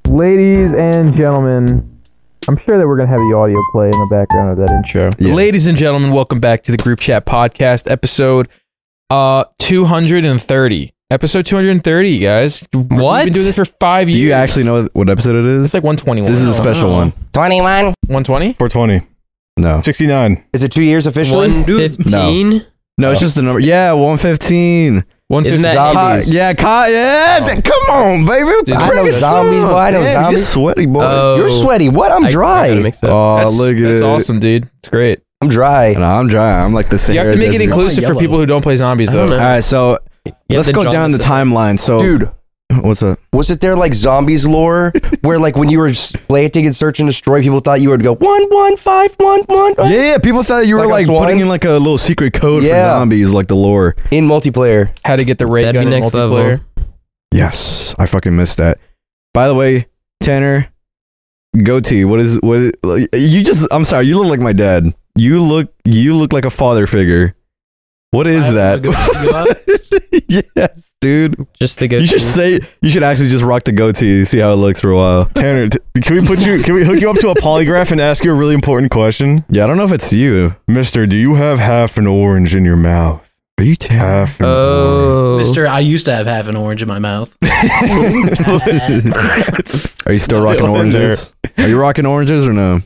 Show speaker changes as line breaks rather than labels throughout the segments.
Ladies and gentlemen, I'm sure that we're going to have the audio play in the background of that intro.
Yeah.
Ladies and gentlemen, welcome back to the Group Chat Podcast, episode 230. Episode 230, guys.
What?
We've been doing this for 5 years.
Do you actually know what episode it is?
It's like 121.
This is a special one.
21.
120?
420.
No.
69.
Is it 2 years officially?
115?
No, it's just the number. Yeah, 115.
150.
Isn't that
Zombies.
Come on, baby.
Dude,
I know
Bring it
zombies,
on.
boy. I know
Damn,
zombies.
You're sweaty, boy.
Oh.
You're sweaty. What? I'm
I
dry.
gotta mix it up.
Oh,
That's,
look at
that's
it.
awesome, dude. It's great.
I'm dry.
No, I'm dry. I'm like the same.
You have to make it inclusive for people who don't play zombies,
I
though.
don't
All
know.
right, so
You
let's
have to
go
draw
down the
this up.
timeline. So,
Dude,
what's up?
was it there like zombies lore where like when you were planting and search and destroy, people thought you would go 11511
Yeah, people thought you were
Like
like
a swan?
putting in like a little secret code for
Yeah.
zombies, like the lore.
in multiplayer.
How to get the ray
That'd
gun
be
in
next
multiplayer.
level.
Yes, I fucking missed that. By the way, Tanner, goatee. What is you just? I'm sorry. You look like my dad. You look like a father figure. What is that? Yes, dude.
Just to go.
You should actually just rock the goatee. See how it looks for a while.
Tanner, can we hook you up to a polygraph and ask you a really important question?
Yeah, I don't know if it's you.
Mister, do you have half an orange in your mouth?
Are you Tanner?
Half an orange.
Oh.
Mister, I used to have half an orange in my mouth.
Are you still rocking
Still in
oranges? Are you rocking oranges or no?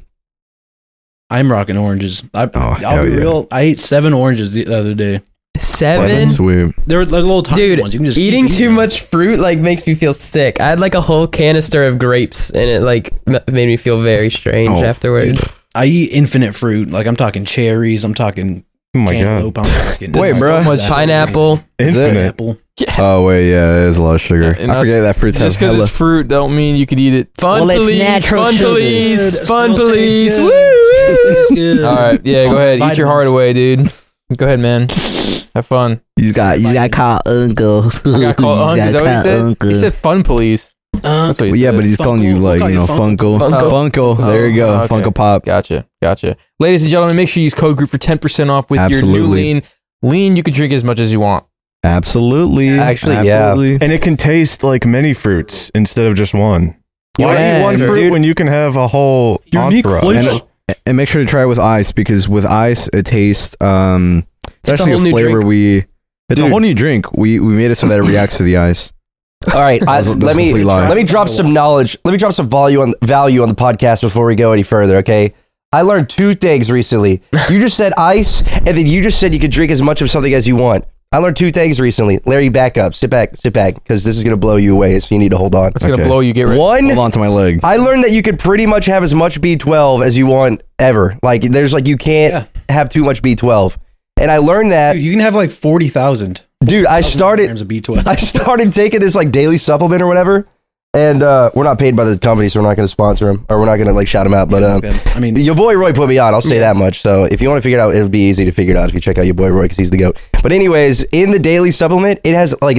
I'm rocking oranges. I'll
hell
be
yeah.
real. I ate 7 oranges the other day.
7?
Sweet.
They're little tiny
Dude,
ones. You can just
eating
keep
too
them.
much fruit like makes me feel sick. I had like a whole canister of grapes and it like made me feel very strange
Oh,
afterwards.
I eat infinite fruit. Like I'm talking cherries. I'm talking
Oh my god.
cantaloupe. I'm talking
Wait, bro.
So much
Pineapple.
Infinite.
apple.
Oh wait, yeah, there's a lot of sugar.
And
I forget that fruits have
Just because
hella.
it's fruit don't mean you could eat it.
Fun
Well, it's
police.
natural
Fun
sugar.
police.
Good.
Fun
Still
police.
tastes
Woo!
good.
woo.
Good.
All right, yeah, go ahead. Eat your heart
Vitamins.
away, dude. Go ahead, man. Have fun.
You got called uncle.
I got called Unc. Is that what he said? He said fun police. That's what he
Yeah,
said.
but he's calling you
Funko.
like,
We'll
you know,
call you
Funko.
Funko.
Funko. There you go.
okay.
Funko Pop.
Gotcha. Ladies and gentlemen, make sure you use code group for 10% off with your new
Absolutely.
lean. Lean, you can drink as much as you want.
Absolutely.
Actually, yeah.
Absolutely.
And it can taste like many fruits instead of just one. Why
Yeah,
eat one fruit
dude.
when you can have a whole
Unique
entourage?
flavor.
And make sure to try it with ice, because with ice it tastes it's
It's a
actually
whole
a
new
flavor
drink.
it's a
Dude.
whole new drink. We made it so that it reacts to the ice.
All right,
That's a
let me
complete lie.
drop some knowledge. Let me drop some value on the podcast before we go any further. Okay, I learned 2 things recently. You just said ice, and then you just said you could drink as much of something as you want. I learned 2 things recently. Larry, back up, sit back, because this is gonna blow you away. So you need to hold on.
It's going to
Okay.
blow you. Get ready.
One,
Hold on to my leg.
I learned that you could pretty much have as much B12 as you want ever. Like there's like you can't have too much B12. And I learned that,
Dude, you can have like 40,000
dude. I
grams
started
of B12.
I started taking this like daily supplement or whatever. And we're not paid by the company, so we're not going to sponsor him, or we're not going to like shout him out. But
I mean,
your boy Roy put me on. I'll say that much. So if you want to figure it out, it'll be easy to figure it out if you check out your boy Roy, because he's the GOAT. But anyways, in the daily supplement, it has like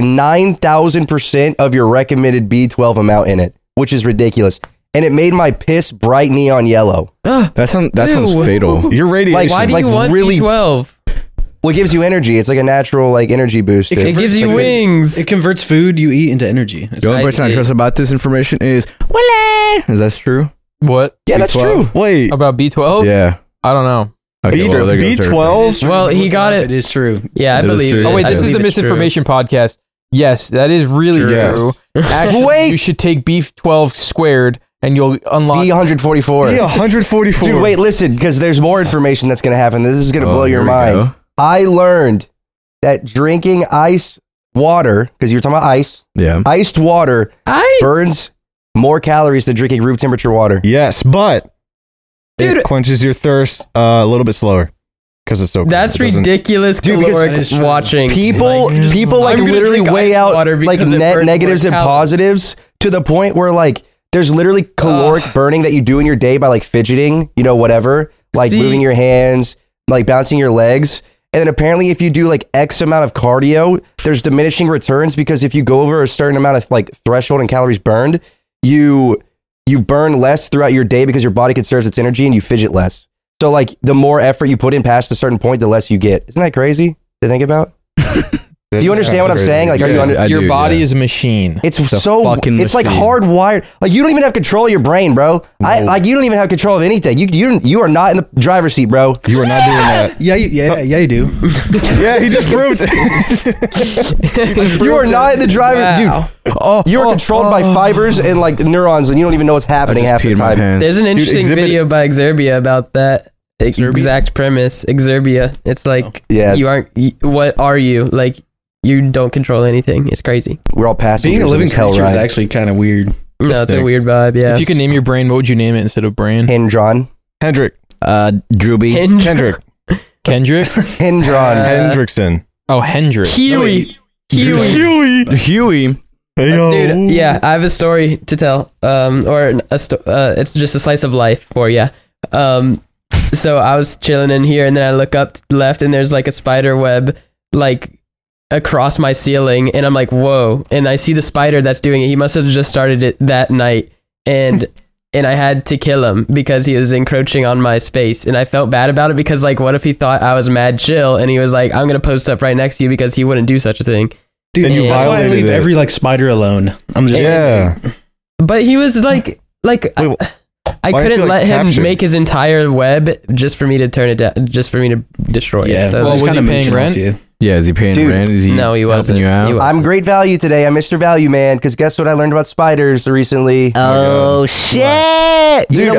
9,000% of your recommended B12 amount in it, which is ridiculous. And it made my piss bright neon yellow.
That sounds
Ew.
fatal.
Your radiation.
Why do
Like
you want
really-
B12?
Well, it gives you energy. It's like a natural like energy booster.
It gives you wings.
it converts food you eat into energy.
The only
I
person I
see.
trust about this information is Willie. Is that true?
What?
Yeah, that's
B12?
true.
Wait,
About B12?
Yeah.
I don't know.
Okay, well, there goes her.
B12?
Well, he got
It
it.
is true.
Yeah, I
It is
believe
true.
it.
Oh, wait,
I
this is
believe
the
it's true.
misinformation podcast. Yes, that is really
Yes.
true. Actually,
Wait.
you should take B12 squared and you'll unlock.
B144.
Yeah, 144.
Dude, wait, listen, because there's more information that's going to happen. This is going to blow your
here we
mind.
go.
I learned that drinking ice water, because you were talking about ice,
Yeah.
iced water
Ice.
burns more calories than drinking room temperature water.
Yes, but
Dude.
it quenches your thirst a little bit slower because it's so cold.
That's
It doesn't-
ridiculous
Dude, because-
caloric
That is true.
watching.
People like
I'm gonna
literally
drink
weigh
ice
out
water
like
because it burns more
negatives and
calories.
positives to the point where like there's literally caloric burning that you do in your day by like fidgeting, you know, whatever, like
See?
moving your hands, like bouncing your legs. And then apparently if you do like X amount of cardio, there's diminishing returns, because if you go over a certain amount of like threshold and calories burned, you burn less throughout your day because your body conserves its energy and you fidget less. So like the more effort you put in past a certain point, the less you get. Isn't that crazy to think about? Do you understand what I'm saying? Like, are you under?
Your body is a machine.
It's
a
so
fucking
it's like
machine.
hardwired. Like you don't even have control of your brain, bro. Like you don't even have control of anything. You are not in the driver's seat, bro.
You are not doing that.
Yeah, you do.
Yeah, he just proved it.
You are not in the driver.
Wow.
Dude, you are controlled by fibers and like neurons, and you don't even know what's happening half the time.
There's an interesting
Exhibit-
video by Exerbia about that exact premise. Exerbia. It's like you aren't. What are you? Like you don't control anything. It's crazy.
We're all passing.
Being a living creature is actually kind of weird.
No, it's a weird vibe. Yeah.
If you could name your brain, what would you name it instead of brain?
Hendron.
Hendrick.
Drewby.
Kendrick.
Kendrick?
Hendron.
Hendrickson.
Oh, Hendrick.
Huey.
Huey.
Hey, yo.
Dude, yeah, I have a story to tell. It's just a slice of life for you. So I was chilling in here, and then I look up left, and there's like a spider web, like across my ceiling, and I'm like, whoa! And I see the spider that's doing it. He must have just started it that night, and I had to kill him because he was encroaching on my space, and I felt bad about it because like, what if he thought I was mad chill, and he was like, I'm gonna post up right next to you because he wouldn't do such a thing.
Dude,
And you
that's why I
violated
leave
it.
every like spider alone. I'm just
Yeah.
But he was like
Wait,
I
why
couldn't
didn't you,
let
like,
him
capture?
make his entire web just for me to turn it down, just for me to destroy
yeah.
it.
Well,
he's
was he
kinda
paying
mooching off
rent?
you.
Yeah, is he paying
Dude,
rent? Is he
no, he
helping
wasn't.
you out?
He wasn't.
I'm great value today. I'm Mr. Value Man. Because guess what I learned about spiders recently?
Oh shit!
Dude,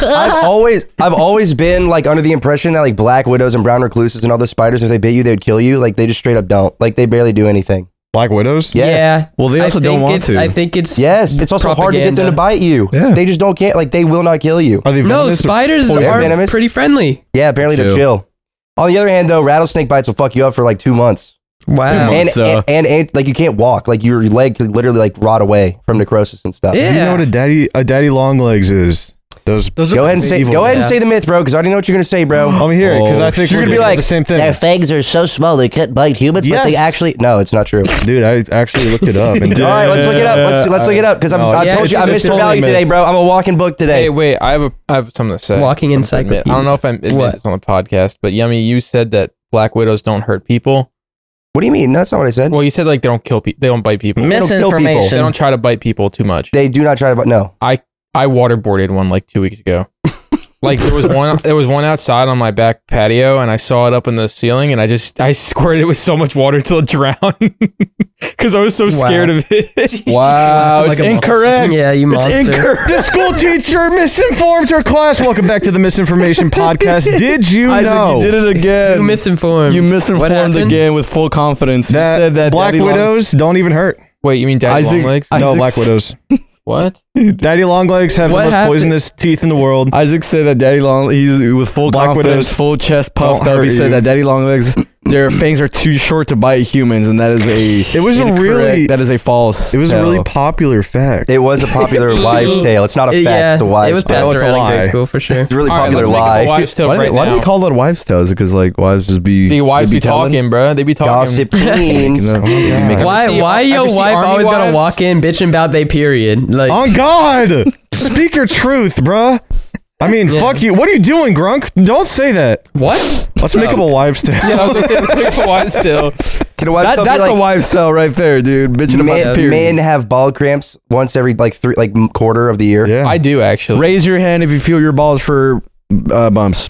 I've always been like under the impression that like black widows and brown recluses and all the spiders, if they bit you, they'd kill you. Like they just straight up don't. Like they barely do anything.
Black Widows?
Yeah.
Yeah.
Well, they also don't want to.
I think it's
Yes, it's also hard to get them to bite you.
Yeah.
They just don't care. Like they will not kill you.
Are they
No,
venomous or-
spiders
they're
are
venomous?
pretty friendly.
Yeah, apparently they're chill. On the other hand, though, rattlesnake bites will fuck you up for like 2 months.
Wow.
months.
And like you can't walk. Like your leg could literally like rot away from necrosis and stuff.
Yeah.
Do you know what a daddy long legs is? Those
Go ahead and say the myth, bro, because I already know what you're gonna say, bro.
Let me hear it, because I think
You're
we're
gonna be
doing
like
the same thing.
Their fangs are so small they can't bite humans, but they
Yes.
actually no, it's not true.
Dude, I actually looked it up. And
All right, let's look it up. Let's look it up because
No,
I
yeah,
told you I'm
it's
Mr.
totally
Value
myth.
today, bro. I'm a walking book today.
Hey, wait, I have something to say.
Walking
I'm gonna admit.
encyclopedia.
I don't know if I admit
What?
this on the podcast, but Yummy, you said that black widows don't hurt people.
What do you mean? That's not what I said.
Well, you said like they don't kill people. They don't bite people.
They don't kill people.
They don't try to bite people too much.
They do not try to bite. No.
I waterboarded one like 2 weeks ago. Like there was one outside on my back patio, and I saw it up in the ceiling, and I squirted it with so much water till it drowned because I was so scared of it.
Wow,
Like
it's
a
incorrect.
Yeah, you monster.
the school teacher misinformed her class. Welcome back to the Misinformation Podcast. Did you
Isaac,
know
you did it again.
You misinformed.
You
What
misinformed
happened?
again with full confidence. You
that
said that
black
Daddy Long-
widows don't even hurt?
Wait, you mean Daddy
Isaac-
Longlegs?
I-
No,
Isaac's-
black widows.
What?
Daddy longlegs have
What
the most
happened?
poisonous teeth in the world.
Isaac said that Daddy Long, he's with full
Black
confidence,
widows
full chest puffed
don't
up. He
hurt
said
you.
that Daddy Longlegs, their fangs are too short to bite humans, and that is
It was a
incorrect-
really-
that is a false.
It was a
tale.
really popular fact.
It was a popular wives' tale. It's not a fact.
Yeah,
it's a wives'
it was
tale.
passed
it's a
around in
lie.
grade school for sure.
It's a really
All right,
popular
let's make up
lie.
a wives' tale
Why, do
right
they, why do
now.
they call that wives' tales? Is it because like wives just be
The wives
they
be
telling?
talking, bro. They be talking.
Gossip queens.
You know, make-
Why
see-
why
ever
your
see
wife
Army
always gotta
wives?
walk in bitching about they period? Like
On God! Speak your truth, bruh. I mean,
Yeah.
fuck you. What are you doing, Grunk? Don't say that.
what?
Let's make up a wives' tale.
Yeah, I was gonna say let's make up a wives' tale.
Can a wives' tale be
that's
like,
a wives' tale right there, dude. Bitching about the period.
men have ball cramps once every like quarter of the year.
Yeah.
I do actually.
Raise your hand if you feel your balls for bumps.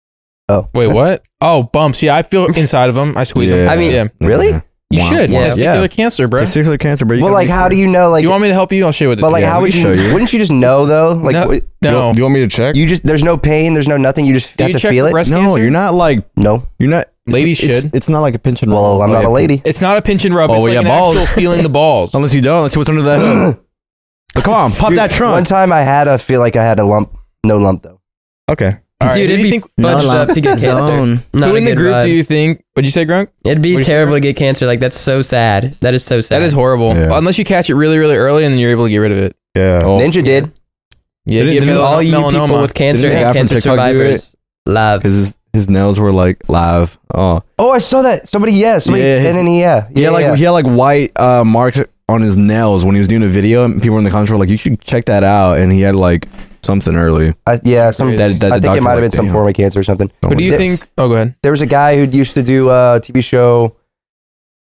Wait, what? Oh, bumps. Yeah, I feel inside of them. I squeeze them.
Yeah.
I mean,
yeah.
Really?
You should.
Yeah.
Testicular cancer, bro.
Testicular cancer, bro. You
Well,
gotta
like,
be
how
sure.
do you know? Like,
Do you want me to help you? I'll show you what to
but
do.
like,
Yeah,
how
we
would
can
you?
show you.
Wouldn't you just know though? Like,
No.
what-
No.
Do you want me to check?
you just there's no pain, there's no nothing. You just
Do
have
you
to
check
feel
for
it.
breast
No,
cancer?
you're not like
No.
you're not.
Ladies
it's,
should.
It's not like a pinch and
Well,
roll.
I'm not a
Like,
lady.
It's not a pinch and rub.
Oh,
It's
we
like
got
an
balls.
actual feeling the balls.
Unless you don't. Let's see what's under that hood. Oh, come on, pop
Dude,
that trunk.
One time I had a feel like I had a lump. No lump though.
Okay.
All right,
Dude,
who
it'd
do you
be
think?
budged up to get cancer.
Zone.
Not
Who
a
in the
good
group
vibe.
do you think? What'd you say, Grunk?
It'd be
What'd you say,
terrible to get cancer. Like that's so sad. That is so sad.
That is horrible.
Yeah.
Unless you catch it really, really early and then you're able to get rid of it.
Yeah.
Oh,
Ninja did.
Yeah,
Didn't-
get
didn't
all you
melanoma.
people with cancer
Didn't the guy
and
from
cancer
TikTok do
survivors. Love.
because his nails were like live. Oh,
Oh, I saw that. Somebody,
Yeah, his-
and then he
he had like white marks on his nails when he was doing a video, and people in the comments were like, "You should check that out." And he had like something early.
Some.
That
I
the
think it
doctor
might have
like,
been some
damn.
form of cancer or something.
What do you
There-
think? Oh, go ahead.
There was a guy who used to do a TV show.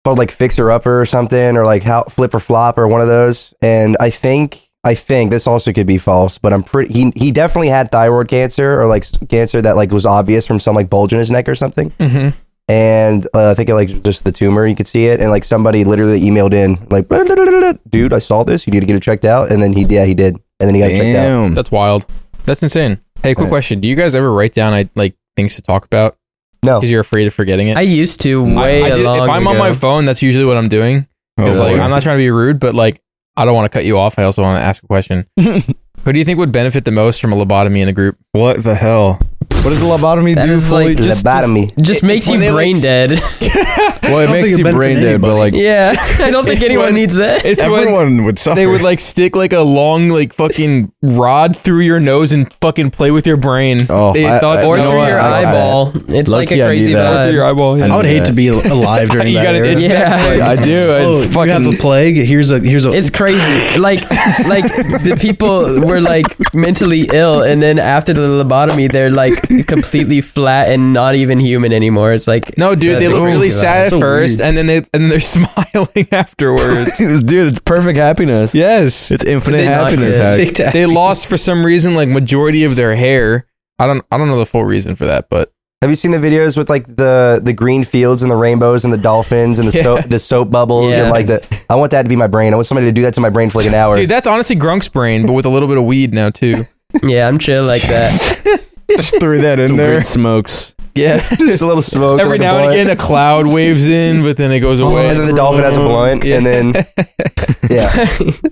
called like Fixer Upper or something, or like How Flip or Flop or one of those. And I think this also could be false, but I'm pretty. He definitely had thyroid cancer or like cancer that like was obvious from some like bulge in his neck or something.
Mm-hmm.
And I think it, like just the tumor, you could see it, and like somebody literally emailed in like, dude, I saw this. You need to get it checked out. And then he did, and then he got it checked out.
Damn.
That's wild. That's insane. Hey, quick question. Do you guys ever write down like things to talk about
No,
because you're afraid of forgetting it?
I used to
I do-
long
if I'm on
ago.
my phone, that's usually what I'm doing. It's like I'm not trying to be rude, but like I don't want to cut you off. I also want to ask a question. Who do you think would benefit the most from a lobotomy in the group?
What the hell?
What does the lobotomy
That
do?
is
Fully?
like-
lobotomy.
Just makes you
when they, like,
brain dead.
Well, it
don't
makes
think
you
it
brain
benefits
dead, but like,
Yeah, I don't think
It's
anyone
when-
needs that.
It's when
Everyone would suffer.
they would like stick like a long like fucking rod through your nose and fucking play with your brain.
Oh,
They
I-
thought
I-
Or
you know
through
what?
your
I-
eyeball. It's like
Low-key,
a
I
crazy
need that.
through
vibe.
your eyeball. Yeah.
I would hate
that.
to be alive during
You
that
got an
era.
itch
Yeah.
back.
I do.
Oh,
It's
you have
fucking.
the plague. Here's a
It's crazy. Like the people were like mentally ill, and then after the lobotomy, they're like completely flat and not even human anymore. It's like
No, dude, they
that's
look
crazy
really
vibe.
sad at
So
first,
weird.
and then they're smiling afterwards.
Dude, it's perfect happiness.
Yes,
It's infinite
They not
happiness.
good.
Hack.
they lost for some reason like majority of their hair. I don't know the full reason for that, but
Have you seen the videos with like the green fields and the rainbows and the dolphins and the soap bubbles
Yeah.
and like I want that to be my brain. I want somebody to do that to my brain for like an hour.
dude, that's honestly Grunk's brain, but with a little bit of weed now too.
Yeah, I'm chill like that.
Just threw that in
Some
there.
weird smokes.
Yeah,
Just a little smoke.
every
like a
now and
blunt.
again a cloud waves in, but then it goes away.
And then the dolphin has a blunt,
Yeah.
and then yeah,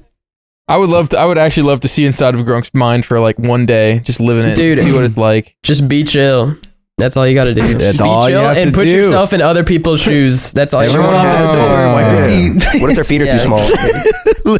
I would actually love to see inside of Grunk's mind for like one day, just living it,
Dude.
see what it's like.
Just be chill. That's all you got to do.
That's
be
all you
chill
have
and
to
put
do.
yourself in other people's shoes. That's all you
Everyone
got
has
to do.
to-
wipe your
Yeah.
feet.
what if their feet are
Yeah.
too small?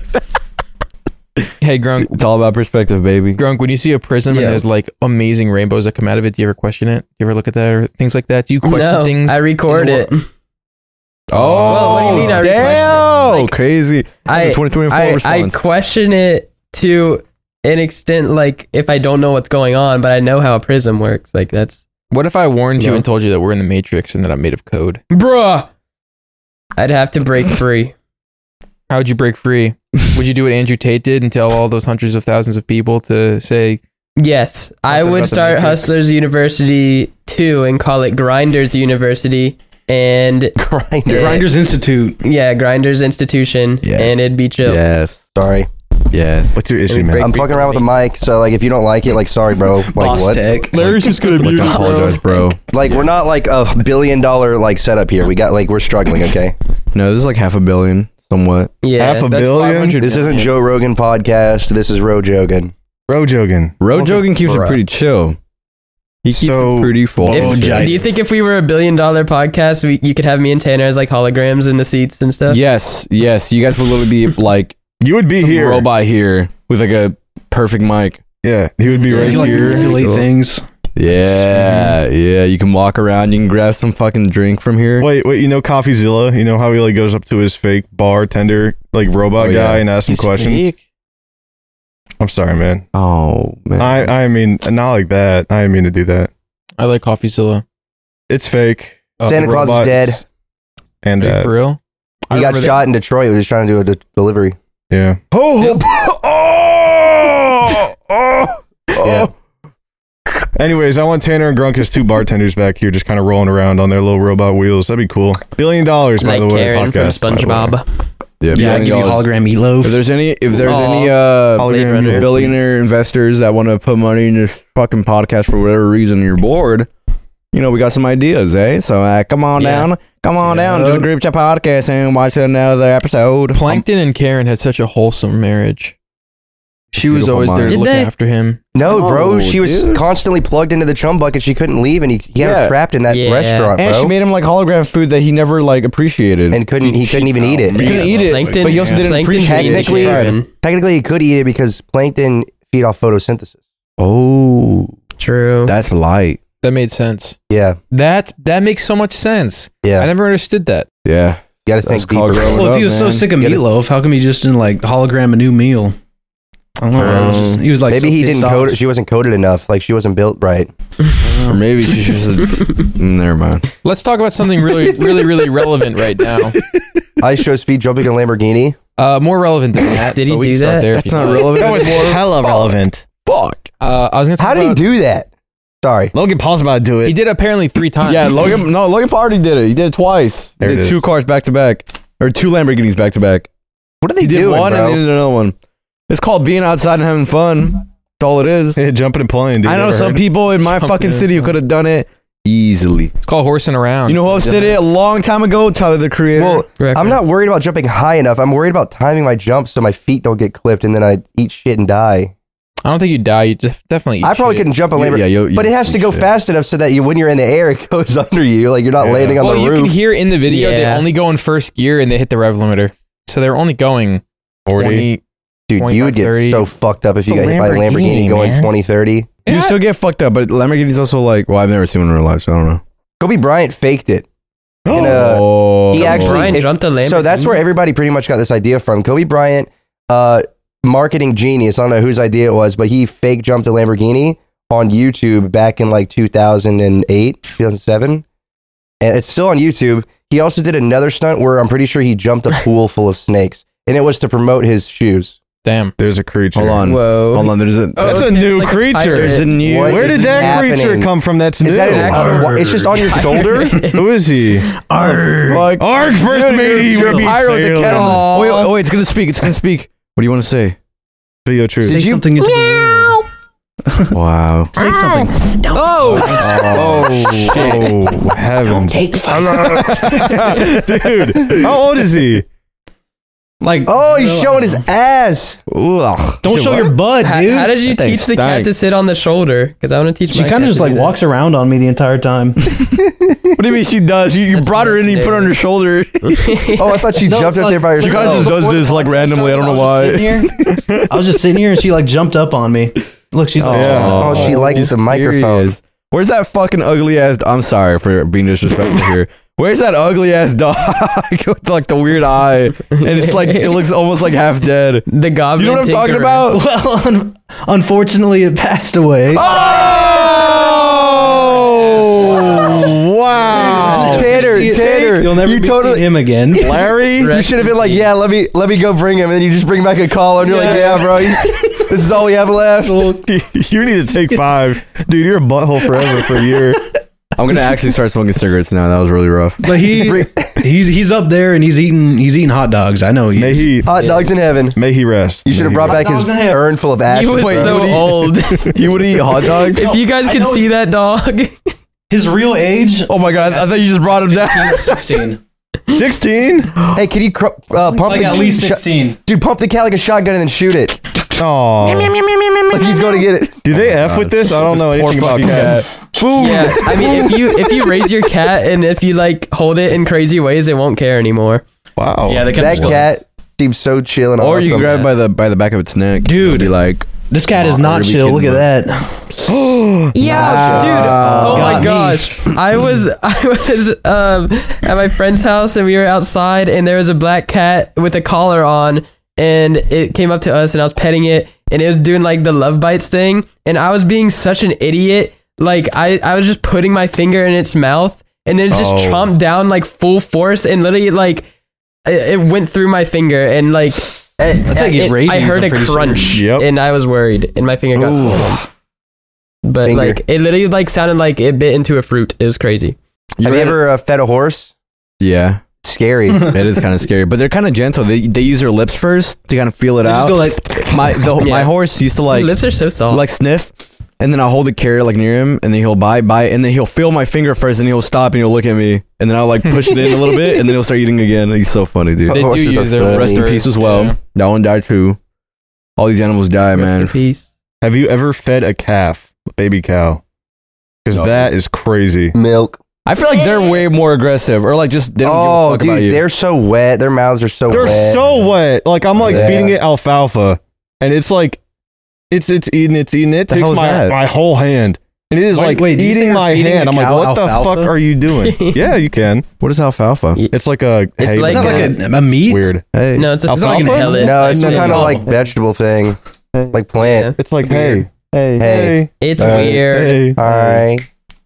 Hey Grunk,
It's all about perspective, baby.
Grunk, when you see a prism and
Yeah.
there's like amazing rainbows that come out of it, do you ever question it? Do you ever look at that or things like that? Do you question
No,
things?
I record
in
it.
the
Oh,
Well, what do you mean I request it?
damn,
Like,
crazy. That's a 2024
I
response.
question it to an extent, like if I don't know what's going on, but I know how a prism works. Like that's
What if I warned you
No.
and told you that we're in the Matrix and that I'm made of code?
bruh. I'd have to break free.
How would you break free? Would you do what Andrew Tate did and tell all those hundreds of thousands of people to say,
Yes, I
Something
would
about the
start
Matrix.
Hustlers University 2 and call it Grinders University, and
Grinder.
Grinders Institute.
yeah, Grinders Institution,
Yes.
and it'd be chill.
Yes,
Sorry,
yes.
What's your issue,
Let me
man?
break-
I'm fucking around with a mic, so like if you don't like it, like sorry, bro. Like
Boss
what?
Tech.
Larry's just gonna
Like, I apologize, bro.
Like we're not like a $1 billion like setup here. We got like we're struggling. Okay,
No, this is like $500 million, somewhat.
Yeah,
Half a
That's
billion?
500
this isn't
million.
Joe Rogan podcast. This is Ro Jogan.
Bro jogging.
Road jogging keeps it
Bruh.
pretty chill. He keeps
So-
it pretty full.
If-
Oh, giant.
do you think if we were $1 billion podcast, you could have me and Tanner as like holograms in the seats and stuff?
Yes, yes. You guys would literally be like
You would be
some
here.
robot here with like a perfect mic.
Yeah, he would be right
You like
here.
manipulate
Cool.
things.
Yeah, yeah. You can walk around. You can grab some fucking drink from here.
Wait, you know CoffeeZilla? You know how he like goes up to his fake bartender, like robot
Oh, yeah.
guy, and asks him questions? I'm sorry, man.
Oh man.
I mean, not like that. I didn't mean to do that.
I like CoffeeZilla.
It's fake.
Santa Claus is
Robots
dead.
And
Are you for real?
He got shot in Detroit. He was trying to do a delivery.
yeah.
Yeah.
Anyways, I want Tanner and Grunk as two bartenders back here, just kind of rolling around on their little robot wheels. That'd be cool. $1 billion, by
Like
the way.
Karen from
podcast, by the way.
SpongeBob.
Yeah,
Yeah, I give you
$1
hologram meatloaf.
If there's any
Hologram
Runner.
billionaire investors that want to put money in this fucking podcast for whatever reason you're bored, you know, we got some ideas, eh? So come on
Yeah.
down to the group chat podcast and watch another episode.
Plankton and Karen had such a wholesome marriage. She was
Beautiful
always there
mind.
to
Did
look
they?
after him.
No, bro.
Oh,
She was
dude.
constantly plugged into the chum bucket. She couldn't leave, and he had
Yeah.
her trapped in that
Yeah.
restaurant,
And
bro.
she made him like hologram food that he never like appreciated.
And he couldn't even eat it.
he couldn't eat it,
Plankton,
but he also didn't
Plankton
appreciate
means
it.
Technically-
Karen.
Technically, he could eat it because plankton feed off photosynthesis.
Oh,
True.
that's light.
That made sense.
Yeah,
That makes so much sense. I
yeah.
never understood that.
Yeah,
You got to
that's
think
called
deeper.
growing
Well, if
up,
he was so
man.
sick of
Get it.
meatloaf, how come he just didn't like hologram a new meal? I don't know. He was like
Maybe
so
he
pissed
didn't
off.
code it. She wasn't coded enough. Like she wasn't built right.
Or maybe she should. Never mind.
Let's talk about something really relevant right now.
Ice show speed jumping a Lamborghini.
More relevant than that.
Did he
but we
do
can start
that?
there if
That's
you
not
like.
relevant.
That was hella relevant.
Fuck.
I was gonna talk
How did he
about,
do that? Sorry.
Logan Paul's about to do it.
He did apparently 3 times.
Yeah, Logan Paul already did it. He did it twice.
There
He
it
did
is.
2 cars back to back. Or 2 Lamborghinis back to back.
What are they
He did
doing,
one
bro?
and then he did another one. It's called being outside and having fun. That's all it is.
Yeah, jumping and playing. Dude,
I know
ever
some
heard?
people in my
Jumping
fucking
and
city who
fun.
could have done it easily.
It's called horsing around.
You know who else did it a long time ago? Tyler, the creator.
Well,
Record.
I'm not worried about jumping high enough. I'm worried about timing my jump so my feet don't get clipped and then I eat shit and die.
I don't think you die. You just definitely eat
I probably
shit.
couldn't jump a
Yeah,
Lamborghini, but it has to go fast enough so that when you're in the air, it goes under you. Like you're not
Yeah.
landing on
Well,
the
you
roof.
can hear in the video they
Yeah.
only go in first gear and they hit the rev limiter. So they're only going
40.
20.
Dude, you would
25,
get
30.
so fucked up if you
It's
got
a
hit by a Lamborghini
Lamborghini,
going
man.
20, 30.
You
Yeah.
still get fucked up, but Lamborghini's also like, well, I've never seen one in real life, so I don't know.
Kobe Bryant faked it. And,
Oh.
he actually
Brian
if-
jumped a Lamborghini.
So that's where everybody pretty much got this idea from. Kobe Bryant, marketing genius. I don't know whose idea it was, but he fake jumped a Lamborghini on YouTube back in like 2008, 2007. And it's still on YouTube. He also did another stunt where I'm pretty sure he jumped a pool full of snakes. And it was to promote his shoes.
Damn.
There's a creature.
Hold on.
Whoa.
Hold on. There's a.
Oh,
That's a
okay,
new
it's like a
creature.
pirate.
There's a new.
What
Where
is
did that
happening?
creature come from? That's new.
Is that
Actual-
it's just on your shoulder?
Who is he?
Fuck.
Arg first matey.
You're a pirate with the
Sailor.
kettle.
Aw.
Oh, wait, oh, wait, it's gonna speak. It's gonna speak. What do you want to say?
Video truth.
Say something into the
Wow.
Say something.
Oh!
Oh, heavens.
Take fire.
Dude, how old is he?
Like,
Oh, he's showing his ass.
Ugh.
don't show your butt,
How,
dude.
how did you
That thing
teach the cat
stank.
to sit on the shoulder? Because I want to teach
She
my
kind
cat
of just
to
like
do that.
walks around on me the entire time.
What do you mean she does? You
That's
brought her in and you put her on her shoulder.
Oh, I thought she
No,
jumped
it's
up there by
She
herself.
kind of just does this like randomly. I don't know why.
I was just sitting here and she like jumped up on me. Look, she's like,
Yeah.
Oh, she likes the microphone.
Serious. Where's that fucking ugly ass? I'm sorry for being disrespectful here. Where's that ugly ass dog with like the weird eye? And it's like it looks almost like half dead.
The
Do
goblin.
you know what I'm talking
tinkerer.
about?
well, unfortunately, it passed away.
Oh wow!
Tanner,
You'll never
you
be
totally
seeing him again.
Larry,
You should have been like, yeah, let me go bring him, and then you just bring back a caller, and you're like, yeah, bro, this is all we have left.
You need to take 5. Dude, you're a butthole forever for a year.
I'm gonna actually start smoking cigarettes now. That was really rough.
But he's up there and he's eating hot dogs. I know he
May
is.
he
Hot dogs in heaven.
may he rest.
You should have
May he
brought
rest.
back his
Hot dogs in heaven.
urn full of ashes.
He was
Wait,
so
what do you-
old.
You would eat hot dog?
If you guys
I
could
know
see that dog,
His real age.
Oh my god! I thought you just brought him down.
16.
16?
Hey, can you pump
Like
the
at least
shot-
16.
dude? Pump the cat like a shotgun and then shoot it.
Oh.
Like he's going to get it.
Do they F with this? I don't know anything about
fucking
cat.
Boom.
yeah. I mean, if you raise your cat and if you like hold it in crazy ways, it won't care anymore.
Wow.
Yeah, they
That cat seems so chill and
Or
awesome.
you can grab it by the back of its neck,
Dude.
Be like,
This cat is
Oh,
not
are you
chill.
kidding
Look at
me?
that.
Yeah, dude. Oh
Got
my
me.
gosh. I was at my friend's house and we were outside and there was a black cat with a collar on and it came up to us and I was petting it and it was doing like the love bites thing and I was being such an idiot. Like I was just putting my finger in its mouth and then it just
Oh.
chomped down like full force and literally like it went through my finger and like
That's like rabies,
I heard
I'm
a
pretty sure.
crunch
Yep.
and I was worried and my finger got swollen. But
Finger.
like it literally like sounded like it bit into a fruit. It was crazy.
Have you ever fed a horse?
yeah,
Scary.
it is kind of scary, but they're kind of gentle. They use their lips first to kind of feel it
They just
out.
go like,
my
Yeah.
horse used to like
Lips are so soft.
like sniff, and then I'll hold the carrot like near him, and then he'll bite, and then he'll feel my finger first, and he'll stop and he'll look at me, and then I'll like push it in a little bit, and then he'll start eating again. He's so funny, dude.
Oh,
They do
Horses are
use their
funny.
Rest in
whiskers,
peace as well.
yeah.
That one died too. All these animals die,
Rest in
man.
peace.
Have you ever fed a calf, a baby cow? Because
No.
that is crazy.
Milk.
I feel like they're way more aggressive, or like just they don't give a
Oh,
fuck about
dude,
you.
they're so wet. Their mouths are so
They're
wet.
so wet. Like I'm like
Yeah.
feeding it alfalfa, and it's like it's eating it.
The
Takes
hell is that?
my whole hand, and it is
Wait,
like
wait, did you say
eating
you're
my
feeding
hand.
a
I'm like,
cow
what the
alfalfa?
fuck are you doing? Yeah, you can.
What is alfalfa?
Yeah.
It's like a
It's
hay.
like
Isn't that like a meat?
weird.
Hey,
No, it's a
Alfalfa?
like a pellet.
No, it's some
type
kind of
thing.
like vegetable thing, like plant.
It's like hey,
Hey.
It's
Hey.
weird.
hey.
All right.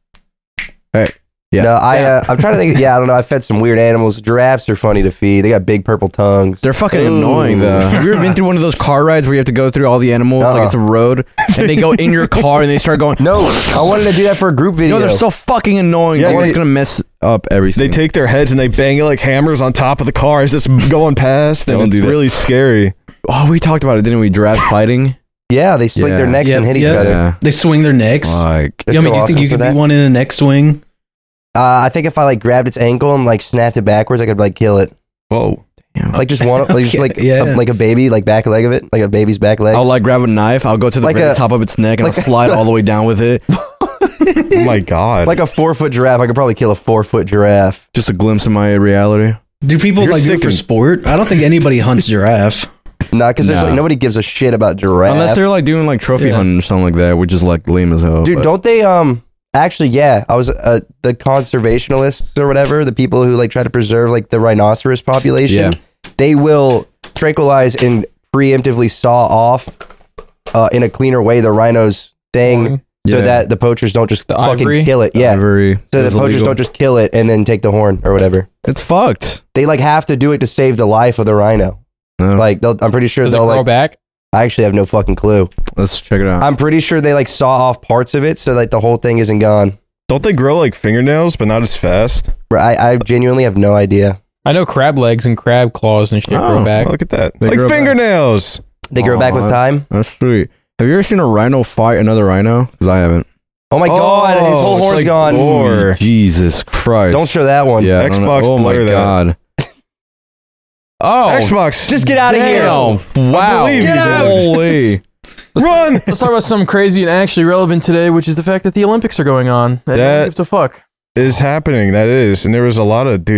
Yeah.
No, I'm trying to think. Yeah, I don't know. I fed some weird animals. Giraffes are funny to feed. They got big purple tongues.
They're fucking
Ooh.
annoying though. Have you ever been through one of those car rides where you have to go through all the animals like it's a road, and they go in your car and they start going?
No, I wanted to do that for a group video.
No, they're so fucking annoying.
Yeah,
Yeah, it's
they-
gonna mess up everything.
They take their heads and they bang it like hammers on top of the car as it's going past, and
Don't
it's
do that.
really scary.
Oh, we talked about it, didn't we? Giraffe fighting.
Yeah, they sling their
Yeah.
necks and hit each
Yeah.
other.
Yeah.
They swing their necks.
Like
They're
Yeah, I
so
mean, do you
awesome
think you
for
could
that.
be one in a neck swing?
I think if I like grabbed its ankle and like snapped it backwards, I could like kill it.
Whoa.
Like just one, like just like
Yeah.
like a baby, like back leg of it, like a baby's back leg.
I'll like grab a knife. I'll go to the
Like
very
a-
top of its neck and
like
I'll slide all the way down with it.
Oh my god.
Like a 4-foot giraffe. I could probably kill a 4-foot giraffe.
Just a glimpse of my reality.
Do people
You're
like do it for
sick.
sport? I don't think anybody hunts giraffe.
Nah, because there's
Nah.
like nobody gives a shit about giraffe.
Unless they're like doing like trophy
Yeah.
hunting or something like that, which is like lame as hell.
Dude,
but-
don't they? Actually, yeah. I was the conservationists or whatever, the people who like try to preserve like the rhinoceros population. They will tranquilize and preemptively saw off in a cleaner way the rhino's thing, so
Yeah.
that the poachers don't just
The
fucking
ivory?
kill it. Yeah,
Ivory
so the
is
poachers
illegal.
don't just kill it and then take the horn or whatever.
It's fucked.
They like have to do it to save the life of the rhino.
No.
Like I'm pretty sure
Does it
they'll
grow
like.
back?
I actually have no fucking clue.
Let's check it out.
I'm pretty sure they like saw off parts of it so like the whole thing isn't gone.
Don't they grow like fingernails, but not as fast?
I genuinely have no idea.
I know crab legs and crab claws and shit grow
Oh,
back.
Oh, look at that.
They
like
grow back.
fingernails.
They grow back with
Aw.
time.
That's sweet. Have you ever seen a rhino fight another rhino? Because I haven't.
Oh my god, his whole
it's
horn's
like
gone.
gore.
Jesus Christ.
Don't show that one.
Yeah, I don't know.
Xbox
Oh my
blur that.
god. Oh,
Xbox.
Just get out of here.
damn. Wow.
believe you, dude.
Holy.
Run.
Let's talk about something crazy and actually relevant today, which is the fact that the Olympics are going on. And
That-
no one gives a fuck.
Is happening. That is. And there was a lot of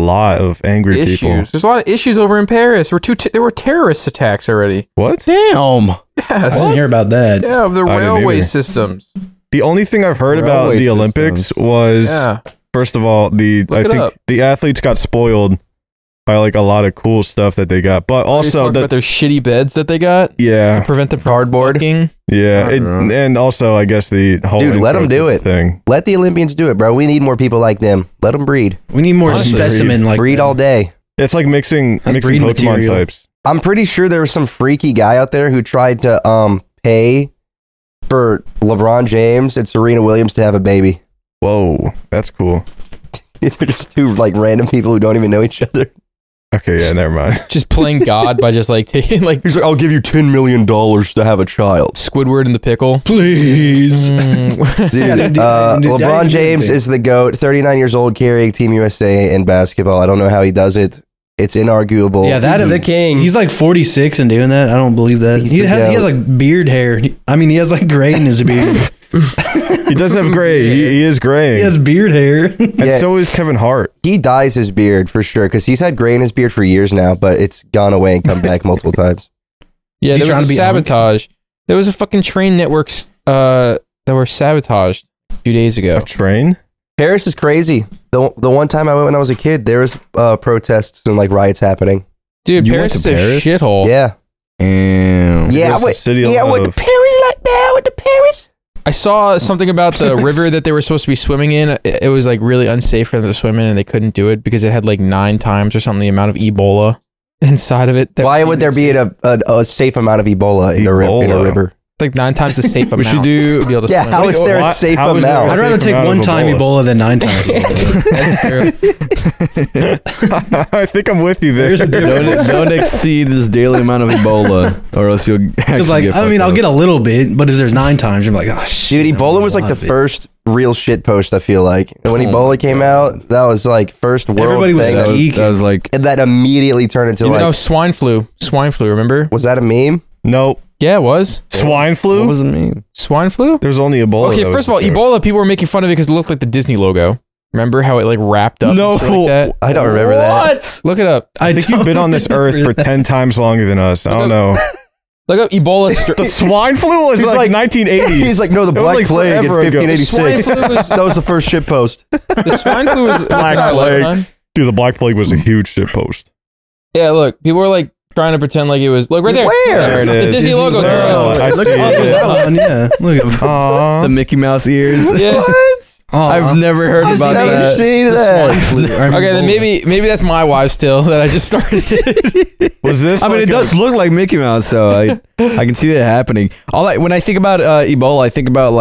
angry
Issues.
people.
There's a lot of issues over in Paris. There were terrorist attacks already.
What?
Damn.
I
Yes.
didn't hear about that.
Yeah, of the
I didn't
railway
either.
systems.
The only thing I've heard about
Railway
the Olympics
systems.
was
Yeah.
first of all,
Look
I
it
think
up.
the athletes got spoiled by like a lot of cool stuff that they got. But
They
also
talk about their shitty beds that they got.
yeah.
Prevent them from
Cardboard.
fucking.
Yeah,
I don't know.
and also I guess the whole
Dude, let 'em
intro
do it.
thing.
Let the Olympians do it, bro. We need more people like them. Let them breed.
We need more
Honestly,
specimen like
breed
that.
all day.
It's like mixing
That's
mixing
breed
Pokemon
material.
types.
I'm pretty sure there was some freaky guy out there who tried to pay for LeBron James and Serena Williams to have a baby.
Whoa, that's cool.
They're just two like random people who don't even know each other.
Okay, yeah, never mind.
Just playing God by just like taking like
He's like, I'll give you $10 million to have a child.
Squidward in the pickle.
Please.
Mm.
Dude,
Yeah, dude, I
LeBron
didn't do
James
anything.
is the GOAT, 39 years old, carrying Team USA in basketball. I don't know how he does it. It's inarguable.
Yeah, that
He's
is
the king.
He's like 46 and doing that. I don't believe that.
He's
He
the
has
goat.
like beard hair. I mean, he has like gray in his beard.
He does have gray. He is graying.
He has beard hair.
And
Yeah.
so is Kevin Hart.
He dyes his beard for sure because he's had gray in his beard for years now, but it's gone away and come back multiple times.
Yeah,
Is he
there
trying
was
to
a
be Hunk?
sabotage. There was a fucking train networks that were sabotaged a few days ago.
A train?
Paris is crazy. The one time I went when I was a kid, there was protests and like riots happening.
Dude,
You
Paris
went
is
to
a
Paris?
shithole.
Yeah,
Damn.
yeah. I
It's the
went,
city of
yeah, I went to
love.
Paris like that. I went to Paris.
I saw something about the river that they were supposed to be swimming in. It was like really unsafe for them to swim in, and they couldn't do it because it had like 9 times or something the amount of Ebola inside of it.
Why would there be a safe amount of Ebola in a
Ebola.
river?
It's like 9 times the safe amount?
We should do-
to be able to
Yeah,
swim.
how is there a
Why-
safe
how is there
amount?
a
I'd rather
safe
take
amount of
one time Ebola than 9 times Ebola.
That's true.
I think I'm with you there.
There's a difference.
Don't exceed this daily amount of Ebola, or else you'll
Because
actually
like,
get
I mean,
fucked
I'll
up.
get a little bit, but if there's 9 times, you're like, oh shit.
Dude, Ebola was like the
lot of it.
first real shit post, I feel like. And when
Oh
Ebola came out, that was like first world
Everybody was
thing.
that, was,
geeking.
that was like
And that immediately turned into like,
No, swine flu. Swine flu, remember?
was that a meme?
No.
Yeah, it was.
Swine flu?
what does it mean?
Swine flu?
There's only Ebola.
Okay,
that
first
was
of all,
the joke.
Ebola, people were making fun of it because it looked like the Disney logo. Remember how it like wrapped up?
No.
and shit like that?
I don't remember that.
What?
Look it up.
I think you've been on this earth for 10 times longer than us. I don't know.
Look up Ebola.
The swine flu was
He's
like
like-
1980s.
He's like, no, the
It was
Black
like
Plague in
forever ago.
1586.
Swine flu was
That was the first shit post.
the swine flu was
Black Plague. Dude, the Black Plague was a huge shit post.
Yeah, look, people were like trying to pretend like it was. Look right there.
Where?
There it
The
is.
Disney logo.
Oh, I
Look
see
at
it.
There's that one, yeah. Look at
Aw.
The Mickey Mouse ears.
Yeah.
What?
I've never heard about
never
that.
seen that.
Okay, then maybe that's my wives still that I just started.
Was this?
I mean, it does look like Mickey Mouse, so I can see that happening. When I think about Ebola, I think about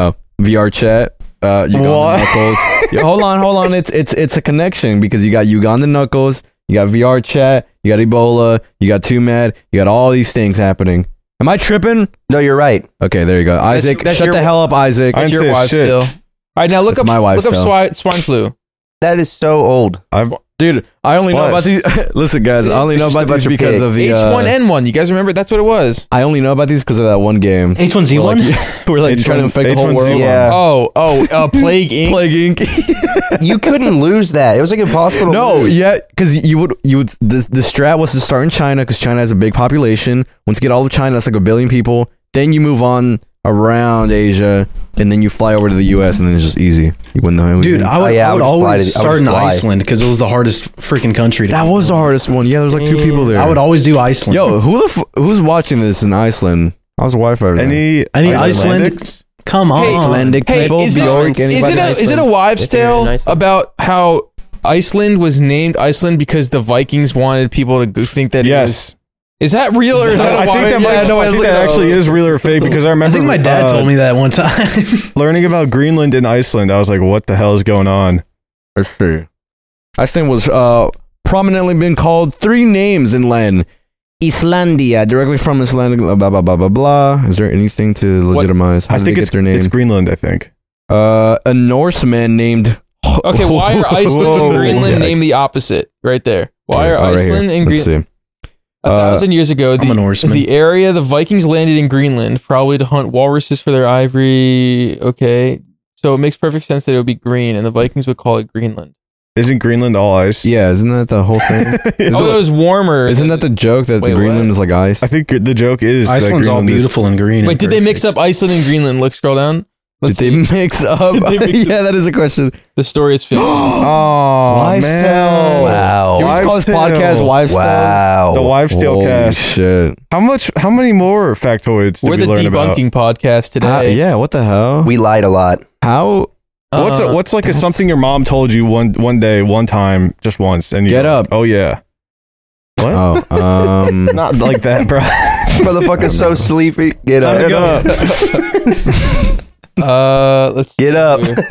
VR chat. Uganda Knuckles. Yeah, hold on. It's a connection because you got Uganda Knuckles, you got VR chat, you got Ebola, you got Too Mad, you got all these things happening. Am I tripping?
No, you're right.
Okay, there you go. Isaac,
that's
shut
your-
the hell up, Isaac.
I
That's
didn't
your
say
wives
shit.
still. All right, now look
That's
up
my wife
look up
still.
swine flu.
That is so old.
Dude, I only know about
Plus.
these. Listen, guys, I only know
It's just
about
a
these
bunch of
because
pigs.
of the
H1N1. You guys remember? That's what it was.
I only know about these because of that one game.
H1Z1?
We're like trying to infect the whole
H1Z1.
world.
Yeah.
Plague Inc.
Plague Inc.
You couldn't lose that. It was like impossible to
No,
lose.
yeah, because you would the strat was to start in China because China has a big population. Once you get all of China, that's like 1 billion people. Then you move on around Asia, and then you fly over to the US, and then it's just easy. You win the whole
Dude,
game.
I would,
yeah,
I
I
would
would fly
always
to- I would
start in
fly.
Iceland because it was the hardest freaking country.
That was the hardest one. Yeah, there was like 2 people there.
I would always do Iceland.
Yo, who's watching this in Iceland? How's the Wi-Fi over there?
Any
Icelandics? Come on.
Icelandic people,
is
Bjork, anybody?
it a wives'
If you're in
tale
Iceland.
about how Iceland was named Iceland because the Vikings wanted people to think that it was?
Yes.
Is that real or is that a
I think
wives'
that, might,
tale?
I think that actually is real or fake because I
I
remember.
think my dad told me that one time.
learning about Greenland and Iceland. I was like, what the hell is going on?
For sure. Iceland was prominently been called 3 names in Latin. Islandia, directly from Icelandic, blah, blah, blah, blah, blah. Is there anything to legitimize? How
I
did
think
they
it's
get their name?
It's Greenland. I think.
A Norseman named...
Okay, why are Iceland
Whoa.
and Greenland
Yeah.
named the opposite? Right there. Why are
Oh, right
Iceland
here.
and
Let's
Greenland?
see.
1,000 years ago,
I'm a Norseman.
the area the Vikings landed in Greenland, probably to hunt walruses for their ivory. Okay, so it makes perfect sense that it would be green, and the Vikings would call it Greenland.
Isn't Greenland all ice?
Yeah, isn't that the whole thing?
Oh, it was warmer.
Isn't that the joke that
Wait,
Greenland
what?
is like ice?
I think the joke is that
Iceland's all
Greenland is-
beautiful and green.
Wait,
and
did they mix
perfect.
up Iceland and Greenland? Look, scroll down. Let's
Did
see.
they mix up?
Did they mix
Yeah, that is a question.
The story is fake.
Oh
Wives'
man!
Tale.
Wow.
Can we just call this
Wives'
podcast
Tale.
Wives' Tale?
Wow.
The Wives' Tale
Holy
cast.
shit.
How many more factoids did
We're
we
the
learn about?
debunking podcast today.
Yeah, what the hell?
We lied a lot.
How?
What's like a something your mom told you one day, one time, just once, and you
Get
go,
up.
Oh yeah. What?
Oh,
Not like that, bro.
Motherfucker's so sleepy. Get up.
Get up.
Let's see
Get up.
here.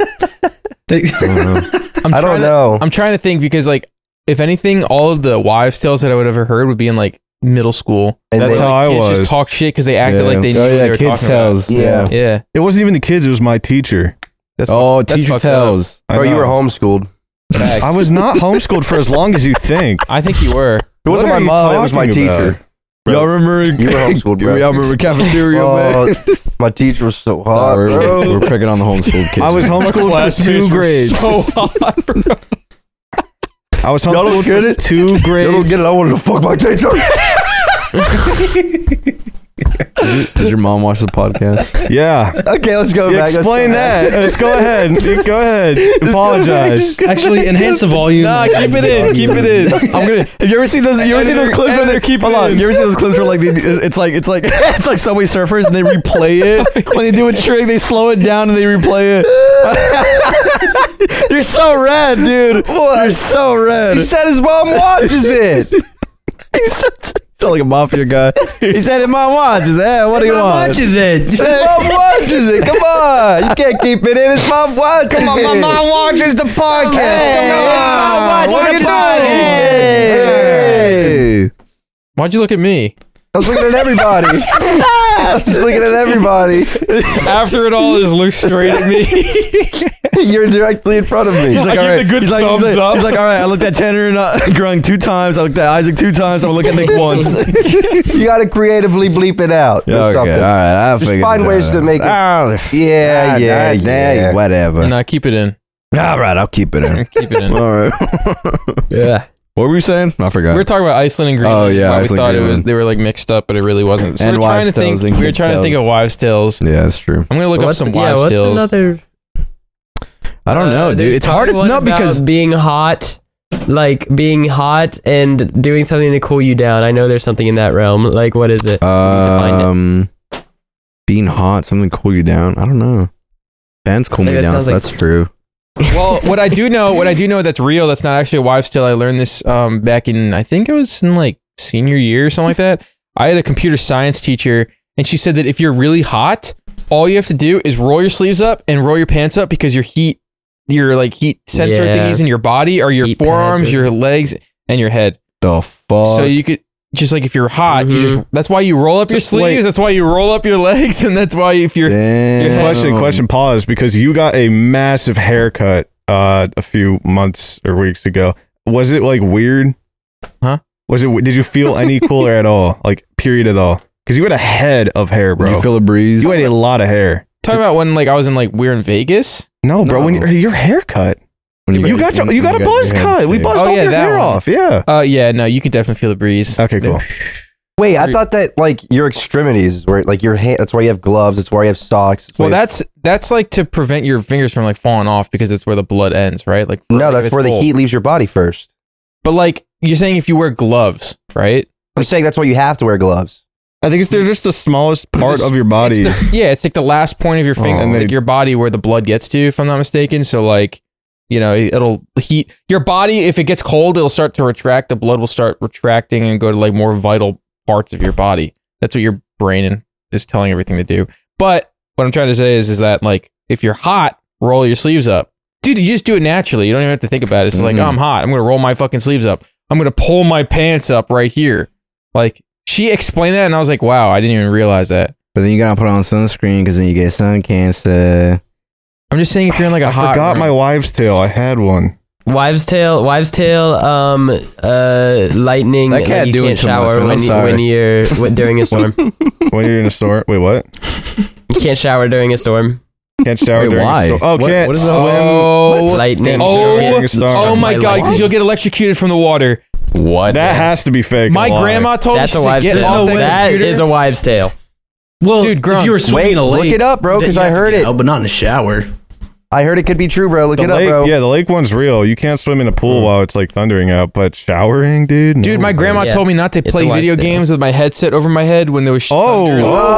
I don't know.
I'm trying to think because, like, if anything, all of the wives' tales that I would have ever heard would be in like middle school.
And
That's
they-
how I
Kids
was.
just talk shit because they acted like they knew
oh,
what
yeah,
they were
kids
talking
tells.
Yeah.
about. Yeah,
It wasn't even the kids. It was my teacher.
that's
Oh,
that's
teacher
fucked up.
tells.
I
Bro, you
know.
were homeschooled.
Facts.
I was not homeschooled for as long as you think.
I think you were.
It wasn't
What
my
are you
mom. It was my
talking about?
teacher. Bro.
Y'all remember?
You were homeschooled, bro.
Y'all remember cafeteria,
Oh,
man?
my teacher was so
Nah,
hot,
we're
bro.
picking on the homeschooled kids.
I was homeschooled for 2 grades.
So hot, bro.
I was
Y'all don't
homeschooled
get
for
it?
2
You
grades.
don't get it. I wanted to fuck my teacher.
Did your mom watch the podcast?
Yeah.
Okay, let's go back. Let's
Explain
go back.
that. Let's go ahead. Go ahead. Apologize.
Actually, enhance the volume.
Nah, keep it in. Keep it in.
I'm gonna. Have you ever seen those? You ever seen those clips where they're hold on? You ever seen those clips where like it's like it's like Subway Surfers and they replay it when they do a trick, they slow it down and they replay it. You're so rad, dude. You're so rad.
He said his mom watches it.
He sound like a mafia guy. He said his mom watches it. Hey, what do you want?
Watches it.
His mom watches it. Come on. You can't keep it in. His mom watches it. Come on, my mom watches the podcast. Hey,
Come on,
what are you doing? Hey.
Why'd you look at me?
I was looking at everybody. I was looking at everybody.
After it all, just look straight at me.
You're directly in front of me.
He's like,
I
all
give
right.
the good
he's like,
thumbs up.
He's like, all right. I looked at Tanner and Grung 2 times. I looked at Isaac 2 times. I'm gonna look at Nick once.
You got to creatively bleep it out.
Yeah,
or
okay,
something.
all right. I'll
Just
figure
find
it
ways
out.
to make it. Yeah.
Whatever.
Nah, keep it in.
All right, I'll keep it in.
Keep it in.
All right.
Yeah.
What were you saying? I forgot.
We were talking about Iceland and Greenland.
Oh, yeah,
why we
Iceland,
thought it was
Greenland.
they were like mixed up, but it really wasn't. So
And
we were trying to
wives'
think.
tales and
We were
kids'
trying to think
tales.
of wives' tales.
Yeah, that's true.
I'm gonna look up some wives'
what's
tales.
another?
I don't know, dude.
There's
It's hard to
probably
know
one about
because
being hot, like being hot and doing something to cool you down. I know there's something in that realm. Like, what is it? Define it.
being hot, something to cool you down. I don't know. Fans cool me
Like, that
down.
sounds
So
like-
that's true.
Well, what I do know that's real, that's not actually a wives' tale. I learned this back in, I think it was in like senior year or something like that. I had a computer science teacher, and she said that if you're really hot, all you have to do is roll your sleeves up and roll your pants up, because your heat sensor
Yeah.
thingies in your body are your
Heat
forearms,
pads.
your legs, and your head.
The fuck.
So you could just like, if you're hot, you just, that's why you roll up your sleeves. That's why you roll up your legs, and that's why if you're
Damn.
Question, pause, because you got a massive haircut a few months or weeks ago. Was it like weird?
Huh?
Did you feel any cooler at all? Like, period at all? Because you had a head of hair, bro.
Did you feel a breeze?
You had a lot of hair.
talking about when like I was in like we're in Vegas.
No, bro,
No.
when your haircut.
When
You got a buzz
your
cut.
head
We
shaved.
buzzed
Oh,
off
yeah,
your
that
hair
one.
off. Yeah.
Yeah, no, you can definitely feel the breeze.
Okay, cool.
Wait, I thought that like your extremities is where like your hand. That's why you have gloves. That's why you have socks.
Well, that's like to prevent your fingers from like falling off, because it's where the blood ends, right? Like
no,
like, if
that's
it's
where the
cold.
heat leaves your body first.
But like you're saying, if you wear gloves, right?
I'm saying that's why you have to wear gloves.
I think they're just the smallest part of your body.
It's like the last point of your finger,
and
like
they-
your body where the blood gets to, if I'm not mistaken. So like, you know, it'll heat your body. If it gets cold, it'll start to retract. The blood will start retracting and go to like more vital parts of your body. That's what your brain is telling everything to do. But what I'm trying to say is that like, if you're hot, roll your sleeves up. Dude, you just do it naturally. You don't even have to think about it. It's like, oh, I'm hot. I'm going to roll my fucking sleeves up. I'm going to pull my pants up right here. Like, she explained that, and I was like, wow, I didn't even realize that.
But then you gotta put on sunscreen because then you get sun cancer.
I'm just saying, if you're in like a
I
hot
forgot
room-
my wives' tale. I had one.
Wives' tale, lightning.
That cat
like you
doing
can't
too much,
shower
man. I'm
when
sorry.
you're during a storm.
When you're in a store. Wait, what?
You can't shower during a storm.
Can't shower
Wait,
during
why?
a storm. Oh,
What-
can't
what is that?
swim.
Oh,
Lightning.
Oh,
during a storm.
oh my
My
god,
life.
because you'll get electrocuted from the water.
What?
That has to be fake.
My
Why?
grandma told
That's
me,
a
she said,
wives'
get
tale.
off that
That
computer.
is a wives' tale.
Well,
Dude, Grunk,
if you were swimming
Wait,
in a lake,
look it up, bro,
then
'cause
you
I
have to
heard
get
it.
out, but not in the shower.
I heard it could be true, bro. Look
The
it up,
lake,
bro.
yeah, the lake one's real. You can't swim in a pool while it's like thundering out, but showering, dude.
Dude,
no
my
way.
grandma
Yeah.
told me not to
It's
play
a wives'
video
tale.
games with my headset over my head when there was thunder.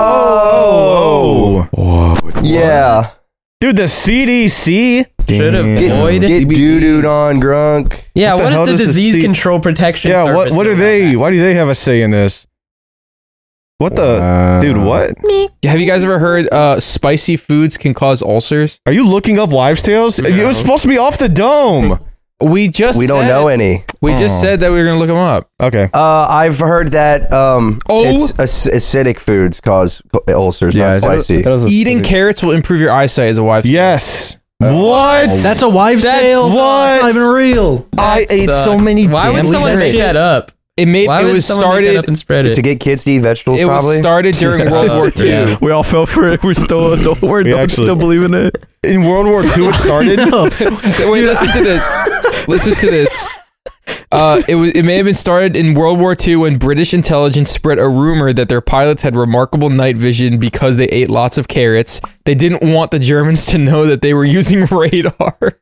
Oh,
Whoa.
Yeah.
dude, the CDC.
Should have
Get,
avoided.
get doo-dooed on, Grunk.
Yeah,
What the
what
hell
is the
does the
disease
C-
control protection?
Yeah,
service
what
know
are
about
they?
that?
Why do they have a say in this? What the, dude? What?
Have you guys ever heard spicy foods can cause ulcers?
Are you looking up wives' tales? It was supposed to be off the dome.
We just
We don't
said-
know any.
We just said that we were gonna look them up.
Okay.
I've heard that it's acidic foods cause ulcers, not spicy.
Eating carrots will improve your eyesight as a wife's
Yes. What?
That's a wives' tale.
what?
That's not even real.
I ate so
Sucks.
many.
Why would
damn
someone make
carrots.
that up?
It made
Why
it
would
was
someone make that
started
up and spread it?
To get kids to eat vegetables,
it
probably.
was started during World War II.
Yeah.
We all fell for it. We're still
actually-
believe in it.
In World War II, it started.
Wait, listen to this. Listen to this. It may have been started in World War II when British intelligence spread a rumor that their pilots had remarkable night vision because they ate lots of carrots. They didn't want the Germans to know that they were using radar.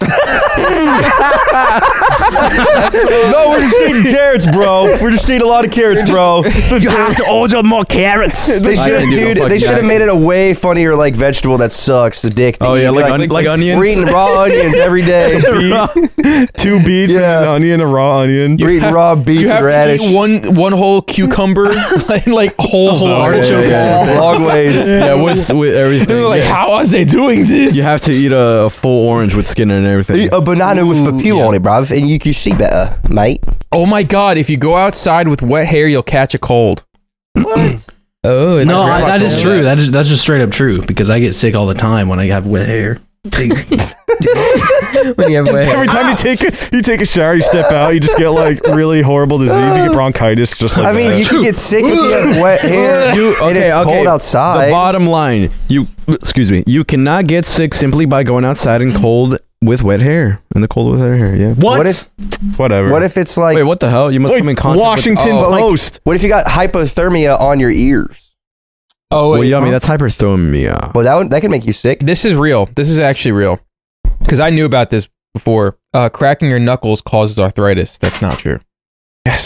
No, we're just eating carrots, bro. We're just eating a lot of carrots, bro.
You have to order more carrots.
They should have,
didn't do no
dude.
fucking
They should have
accent.
made it a way funnier, like vegetable that sucks, addicting.
Oh yeah, like onions.
We're eating raw onions every day.
2 beets,
Yeah.
and an onion, a raw onion.
We're eating raw beets
You have
and radish.
to eat one whole cucumber, like whole artichoke.
Long ways.
Yeah, with everything.
They're like, how are they doing this?
You have to eat a full orange with skin and everything.
Eat a banana with a peel on it, bruv, and you can see better, mate.
Oh my god! If you go outside with wet hair, you'll catch a cold.
Oh, it's
No,
like-
that is true. That's just straight up true because I get sick all the time when I have wet hair.
when you have wet hair.
Every time you take a shower, you step out, you just get like really horrible disease. You get bronchitis, just like
I mean,
that.
you can get sick if you have wet hair and it's cold outside.
The bottom line, you cannot get sick simply by going outside in cold with wet hair. In the cold with wet hair, yeah.
What if
Whatever.
What if it's like?
Wait, what the hell? You must come in contact
Washington
with...
Post.
What if you got hypothermia on your ears?
Oh,
Well, yummy, that's hyperthermia.
Well, that can make you sick.
This is real. This is actually real. Because I knew about this before. Cracking your knuckles causes arthritis. That's not true.
Yes.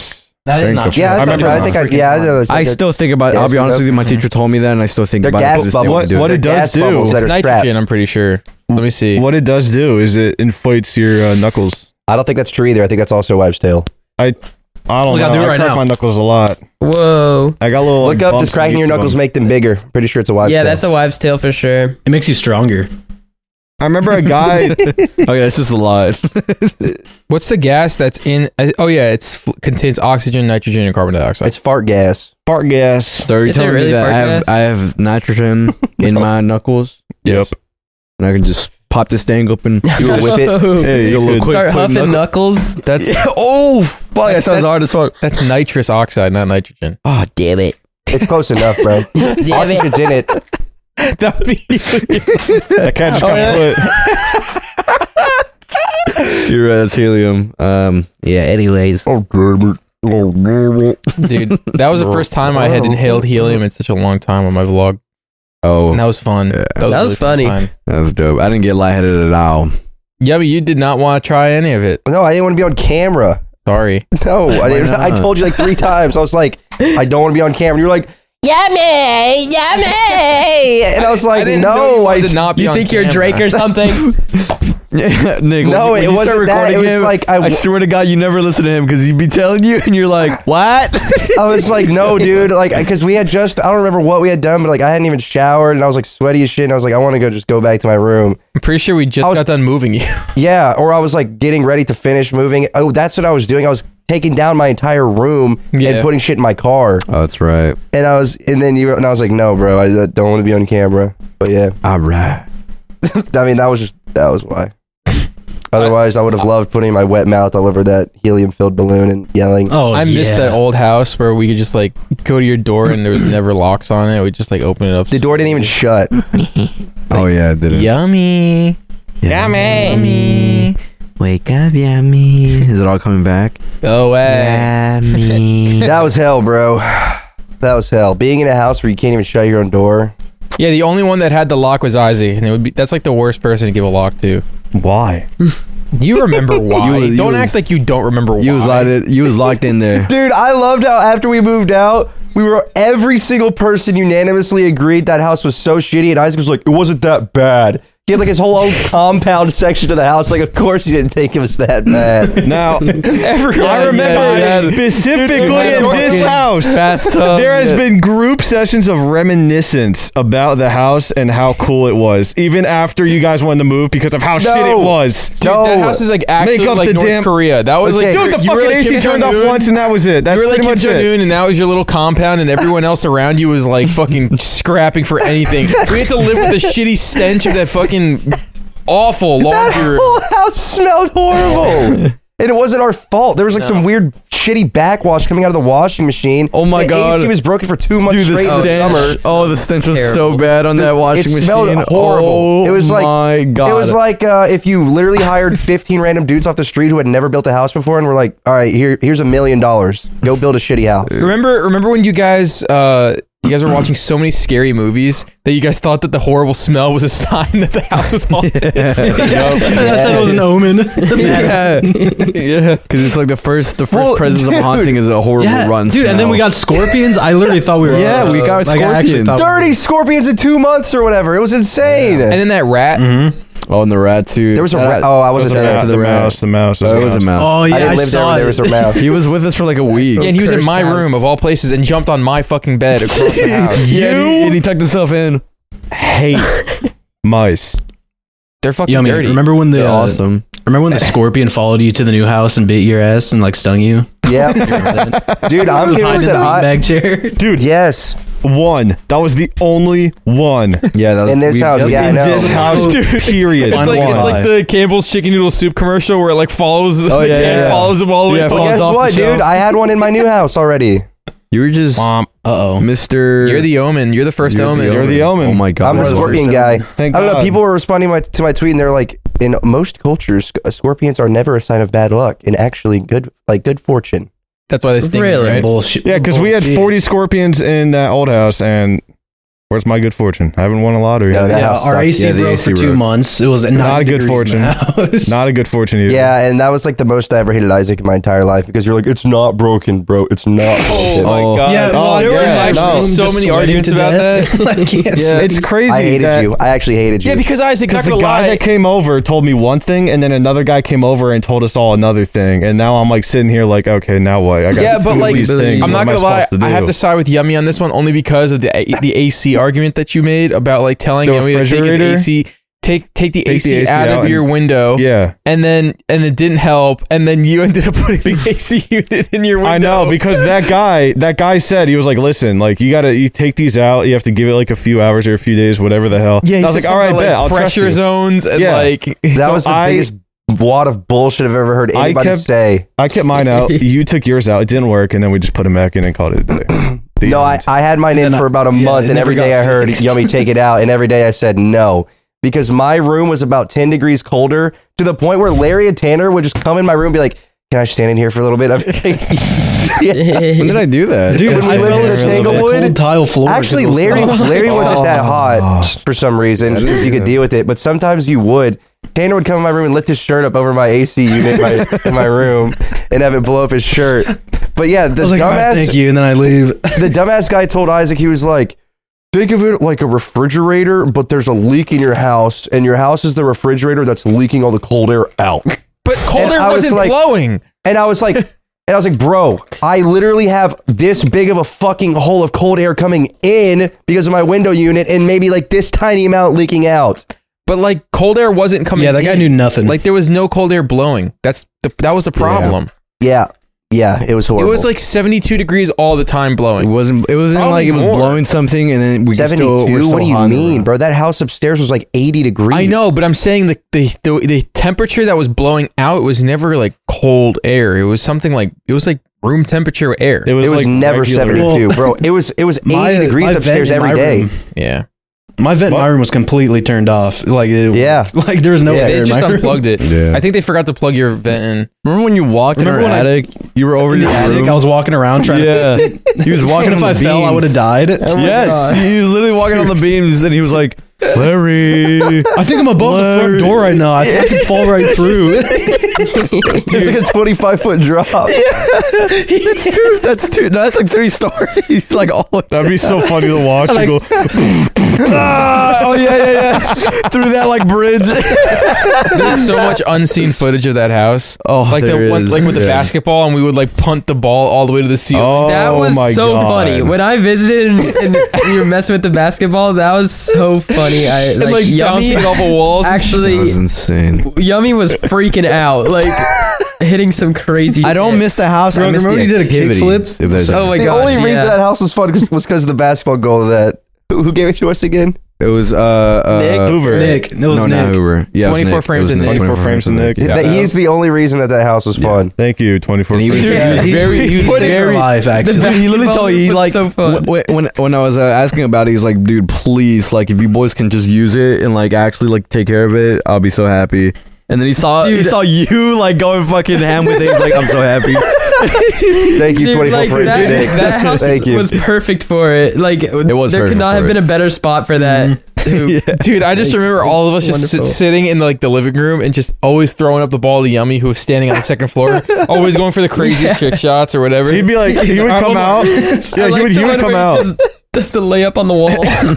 That is not true.
Yeah,
I remember
I think I know those
I
things.
still think about it.
Yeah,
I'll be
so
honest with you. My
those-
teacher told me that, and I still think
They're
about
gas
it. to this day when I
bubbles.
do
What
it.
it does
gas
do-
bubbles that
It's
are
nitrogen,
trapped.
I'm pretty sure. Let me see.
What it does do is it inflates your knuckles.
I don't think that's true either. I think that's also a wives' tale.
I don't
Look,
know.
I'll do it
I
right
crack
now.
my knuckles a lot.
Whoa.
I got little.
Look
like,
up,
bumps
does cracking
in
your
each of
knuckles
them.
make them bigger? Pretty sure it's a wives'
Yeah,
tale.
that's a wives' tale for sure.
It makes you stronger.
I remember a guy.
Okay, that's just a lot.
What's the gas that's in? Oh yeah, it's contains oxygen, nitrogen, and carbon dioxide.
It's fart gas.
Fart gas.
So are you
Is it
telling
really
me that
fart gas?
I have nitrogen in my knuckles,
Yes.
and I can just pop this thing open?
You will whip it.
Whoa.
Hey,
Do a little
good.
quick
Start
put
huffing
knuckle-
knuckles.
That's
Oh, fuck! That sounds hard as fuck.
that's nitrous oxide, not nitrogen.
Oh, damn it!
It's close enough, bro.
Damn it.
Oxygen's in it.
That would be.
That cat just got put.
You're right. That's helium. Yeah. Anyways.
Oh, damn it.
Dude, that was the first time I had inhaled helium in such a long time on my vlog.
Oh,
And that was fun.
Yeah.
That was,
That was
really fun
funny.
time.
that's dope. I didn't get lightheaded at all.
Yummy, you did not want to try any of it.
No, I didn't want to be on camera.
Sorry.
No, I didn't.
not?
I told you like 3 times. I was like, I don't want to be on camera. And you were like, yummy, yummy. And I was like,
didn't know you
no, I
wanted to not be
You
on
think you're
camera.
Drake or something?
Nick,
No,
when
it
you
wasn't
start
that. It
recording
was
him,
like,
I swear to God, you never listen to him because he'd be telling you, and you're like, "What?"
I was like, no, dude. Like, because we had just, I don't remember what we had done, but like, I hadn't even showered and I was like sweaty as shit. And I was like, I want to go back to my room.
I'm pretty sure we just
I was-
got done moving you.
Yeah. Or I was like getting ready to finish moving. Oh, that's what I was doing. I was taking down my entire room
Yeah.
and putting shit in my car.
Oh, that's right.
And I was like, no, bro, I don't want to be on camera. But yeah,
All right.
I mean, that was why. Otherwise, I would have loved putting my wet mouth all over that helium-filled balloon and yelling.
Oh,
I miss
yeah.
that old house where we could just like go to your door and there was never locks on it. We just like open it up.
The door didn't even shut.
Oh yeah, I did it.
Yummy. Yummy.
Wake up, yummy. Is it all coming back?
Go away.
Yummy.
That was hell, bro. That was hell. Being in a house where you can't even shut your own door.
Yeah, the only one that had the lock was Izzy, and it would be that's like the worst person to give a lock to.
Why?
Do you remember why?
You
Don't
was-
act like you don't remember why.
You was locked in there.
Dude, I loved how after we moved out, every single person unanimously agreed that house was so shitty, and Isaac was like, it wasn't that bad. He had like his whole own compound section to the house. Like, of course he didn't think it was that bad.
Now, I remember specifically in this house, there has been group sessions of reminiscence about the house and how cool it was, even after you guys wanted to move because of how shit it was.
Dude, that house is like actually
Make up
like
the
North
damn-
Korea. That was
Okay.
like
Dude, the
you were
fucking
like
AC
Kim
turned off
Jong-un.
once and that was it. That's
You were like
pretty
Kim
much it.
Jong-un, and that was your little compound, and everyone else around you was like fucking scrapping for anything. We had to live with the shitty stench of that fucking awful
That
laundry room.
whole house smelled horrible. And it wasn't our fault. There was like some weird shitty backwash coming out of the washing machine.
Oh my
The
God.
AC was broken for 2 months
Dude, the
straight in the summer.
stench. Oh, the stench was so
Terrible.
bad on that washing
It
machine.
smelled horrible.
Oh,
It was like
my God.
It was like if you literally hired 15 random dudes off the street who had never built a house before, and were like, "All right, here's $1 million. Go build a shitty house."
Remember when you guys were watching so many scary movies that you guys thought that the horrible smell was a sign that the house was haunted.
I said it was an omen.
yeah, yeah. Because it's like the first
Well,
presence of
dude.
haunting is a horrible
Yeah,
run.
dude, and then we got scorpions. I literally thought we were.
Yeah, we got
I actually
scorpions.
thought-
30 scorpions in 2 months or whatever. It was insane.
And then that rat.
Oh, and the rat too.
There was a rat. Oh, I wasn't
Shout out
there.
to
The mouse. The mouse.
Oh, it was a mouse.
Oh yeah,
I didn't live there
saw
when there
it.
was a mouse.
He was with us for like a week.
Yeah, and he was in
Cursed
my
house.
room of all places and jumped on my fucking bed across the house.
Yeah, and he tucked himself in.
hate mice.
They're fucking
Yummy.
dirty.
Remember when the
They're awesome.
remember when the scorpion followed you to the new house and bit your ass and like stung you?
Yeah, dude, I'm
Was
convinced
hiding in the
that
beanbag chair.
Dude,
yes,
one. That was the only one.
Yeah, that was
in this house. Yeah, I
In
know.
this house, period.
It's like the Campbell's chicken noodle soup commercial where it like follows the
yeah,
can
yeah.
follows them all the way.
Yeah,
to-
Well,
falls
guess
off the
what,
shelf.
dude? I had one in my new house already.
You were just
Uh-oh.
Mr.
You're the omen. You're the first omen.
You're the omen.
Oh my God.
I'm the
that's
scorpion
worse.
guy.
Thank
I don't know.
God.
People were responding to my tweet, and they're like, in most cultures, scorpions are never a sign of bad luck, and actually good fortune.
That's why they sting
Really?
you, right?
Bullshit.
Yeah, because we had 40 scorpions in that old house, and Where's my good fortune? I haven't won a lottery.
No, that
Yeah,
house
our
sucked.
AC
Yeah, the
broke
AC
for 2
broke.
months. It was
Not a good fortune. Not a good fortune either.
Yeah, and that was like the most I ever hated Isaac in my entire life because you're like, it's not broken, bro. It's not broken.
Oh,
Yeah, well,
there were
yeah,
actually
no.
so
Just
many
sweating
arguments
to
about
death.
that.
Like,
Yeah.
It's crazy.
I hated
that-
you. I actually hated you.
Yeah, because Isaac, not
Because the
gonna
guy
lie,
that came over told me one thing, and then another guy came over and told us all another thing, and now I'm like sitting here like, okay, now what? I got
Yeah, but,
two of
like,
these things.
I'm
What
not
am I
gonna lie,
supposed to
I have
do?
to side with Yummy on this one only because of the AC argument that you made about like telling
The
Yummy to take his
refrigerator?
AC, take the AC out of
and-
your window,
Yeah,
and it didn't help, and then you ended up putting the AC unit in your window.
I know because that guy said, he was like, listen, like you take these out, you have to give it like a few hours or a few days, whatever the hell.
Yeah,
And I was like, all right, bet, I'll trust
pressure
you.
zones and
Yeah.
like
that was the biggest wad of bullshit I've ever heard anybody say.
I kept mine out. You took yours out. It didn't work, and then we just put them back in and called it a day. The
No,
end.
I had mine in
then
for about a month,
it
and
never
every day
got
I heard
fixed.
Yummy take it out, and every day I said no. Because my room was about 10 degrees colder to the point where Larry and Tanner would just come in my room and be like, can I stand in here for a little bit?
When did I do that?
Dude,
When we
I
lived
fell
in
asleep on
Tanglewood-
cold tile floor.
Actually, Larry wasn't that hot for some reason because you could deal with it. But sometimes you would. Tanner would come in my room and lift his shirt up over my AC unit in my room and have it blow up his shirt. But yeah, the
I was like, all right,
dumbass,
thank you, and then I leave.
the dumbass guy told Isaac, he was like, think of it like a refrigerator, but there's a leak in your house, and your house is the refrigerator that's leaking all the cold air out.
but cold
And
air
I was
wasn't
like-
blowing.
And I was like, bro, I literally have this big of a fucking hole of cold air coming in because of my window unit, and maybe like this tiny amount leaking out.
But like cold air wasn't coming.
Yeah, that guy
in.
knew nothing.
Like there was no cold air blowing. That was the problem.
Yeah, it was
It
horrible.
was like 72 degrees all the time
It
blowing.
wasn't
Probably
like it was
more.
blowing something, and then we just
72. What do you mean,
bro?
bro? That house upstairs was like 80 degrees.
I know, but I'm saying the temperature that was blowing out was never like cold air. It was something like room temperature air.
It was
like
never
regular.
72, bro. It was 80 degrees
my
upstairs
vent in
every
my
day.
room-
Yeah,
My vent in my room was completely turned off. Like,
Yeah.
like there was no
Yeah.
air
they
in
just
my room.
unplugged it.
Yeah.
I think they forgot to plug your vent in.
Remember when you walked in our
Remember when I-
attic? You were over
In
in
the
your
attic,
room.
I was walking around trying
Yeah,
to fix it.
he was walking
And if
on
I
the
fell, I would have
beams.
died.
Yes, he was literally walking on the beams, and he was like, "Larry."
I think I'm above the front door right now. I think I could fall right through.
It's like a 25-foot drop.
That's two. No, that's like 3 stories. Like all.
That'd be so funny to watch. You go,
Oh yeah. Through that like bridge.
There's so much unseen footage of that house.
Oh,
like
there
the one,
is.
like with the
Yeah.
basketball, and we would like punt the ball all the way to the ceiling.
oh,
That was
my
so
God.
funny. When I visited and you were messing with the basketball, that was so funny.
and
Like
like
Yummy
bouncing off of walls.
That
actually,
was insane.
Yummy was freaking out, like hitting some crazy.
I don't
shit.
miss the house. I
Bro,
miss the
remember you did a
activities.
kickflip?
If there's
Oh my
The
god!
only reason
yeah.
that house was fun was because of the basketball goal that. Who gave it to us again?
It was
Nick?
Hoover.
Nick, it was
no, not
Nick.
Hoover. Yeah, it was
24
Nick.
frames
It was
of Nick.
24 frames of Nick.
Yeah.
That he's the only reason that house was fun.
Thank you, 24.
And he was,
frames.
he was very, he was
Put it in
very.
your life, actually.
The
He literally
basketball
told you,
was
like,
so fun.
when I was asking about it, he's like, dude, please, like, if you boys can just use it and like actually like take care of it, I'll be so happy. And then he saw you like going fucking ham with it. He's like, I'm so happy.
Thank you,
Dude,
24
like,
frames.
that,
Nick.
that house
Thank you.
was perfect for it. Like
was
there could
perfect
not
for
have been
it.
a better spot for that.
Dude, I just remember all of us just
Wonderful.
sitting in like the living room and just always throwing up the ball to Yummy, who was standing on the second floor, always going for the craziest trick shots or whatever.
He'd be like, he would come out.
I
Yeah,
like
he
the
would
one
come
where
out.
just to lay up on the wall.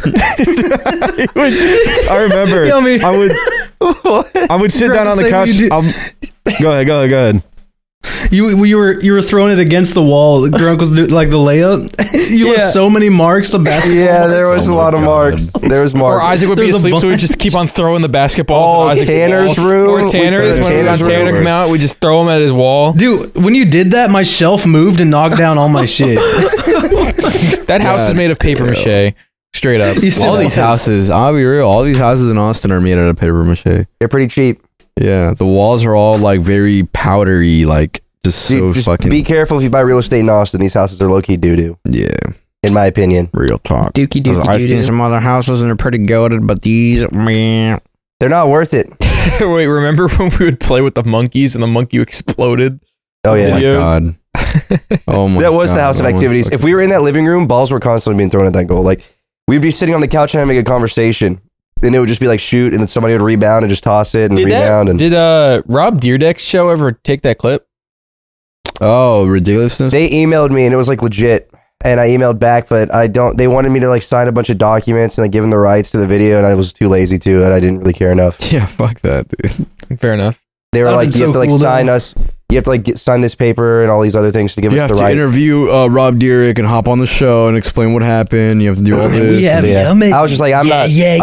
I remember.
Yummy.
I would sit down on the
Say what
couch.
you do.
Go ahead.
You were throwing it against the wall. Your uncle's like the layup. You
Yeah.
left so many marks of basketball.
Yeah, there was
Oh
a
my
lot of
God.
marks. There was
or
marks.
Isaac would be
There's a
asleep, so we'd
bunch.
just keep on throwing the basketballs.
Oh,
at Isaac's
Tanner's
wall.
room.
Or Tanner's. When
Tanner's
Tanner
room.
come out, we just throw him at his wall.
Dude, when you did that, my shelf moved and knocked down all my shit.
That house is made of paper mache. Straight up.
You said
All
that
these
was-
houses, I'll be real. All these houses in Austin are made out of paper mache.
They're pretty cheap.
Yeah, the walls are all like very powdery, like just so
Dude, just
fucking.
be careful if you buy real estate in Austin. These houses are low-key doo-doo,
Yeah,
in my opinion.
real talk.
Dookie dookie
I've seen
doo.
some other houses and they're pretty goated, but these, man.
They're not worth it.
Wait, remember when we would play with the monkeys and the monkey exploded?
Oh,
Oh
yeah.
my
Videos.
god. Oh my.
That was the
God.
house of
Oh my
activities.
fucking-
If we were in that living room, balls were constantly being thrown at that goal. Like, we'd be sitting on the couch and having a conversation, and it would just be like shoot, and then somebody would rebound and just toss it and rebound.
Did Rob Deerdeck's show ever take that clip?
Oh, ridiculousness.
They emailed me and it was like legit, and I emailed back, but they wanted me to like sign a bunch of documents and like give them the rights to the video, and I was too lazy to, and I didn't really care enough.
Yeah, fuck that, dude.
Fair enough.
They were
That'd
like,
been
you have
so
to like
cool,
sign
though.
us. You have to like sign this paper and all these other things to give
You
us
have
the
to
rights.
interview Rob Dyrdek and hop on the show and explain what happened. You have to do all this.
Yeah. I was just like, I'm not.
Yeah.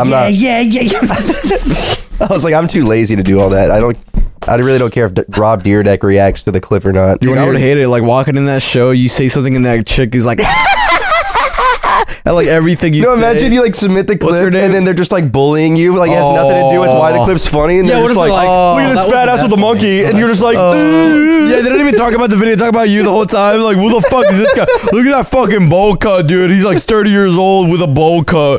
I was like, I'm too lazy to do all that. I really don't care if Rob Dyrdek reacts to the clip or not.
Dude, I would hate it. Like walking in that show, you say something and that chick is like, and like everything you say.
Imagine you like submit the
What's her
clip
name?
and then they're just like bullying you. Like it has nothing to do with why the clip's funny. And
Yeah,
they're
what
just
if they're
like,
like,
look at
oh,
this
that
fat
wasn't
ass with
that
the
funny.
monkey, and you're just like,
Yeah, they don't even talk about the video. They talk about you the whole time. Like, who the fuck is this guy? Look at that fucking bowl cut, dude. He's like 30 years old with a bowl cut.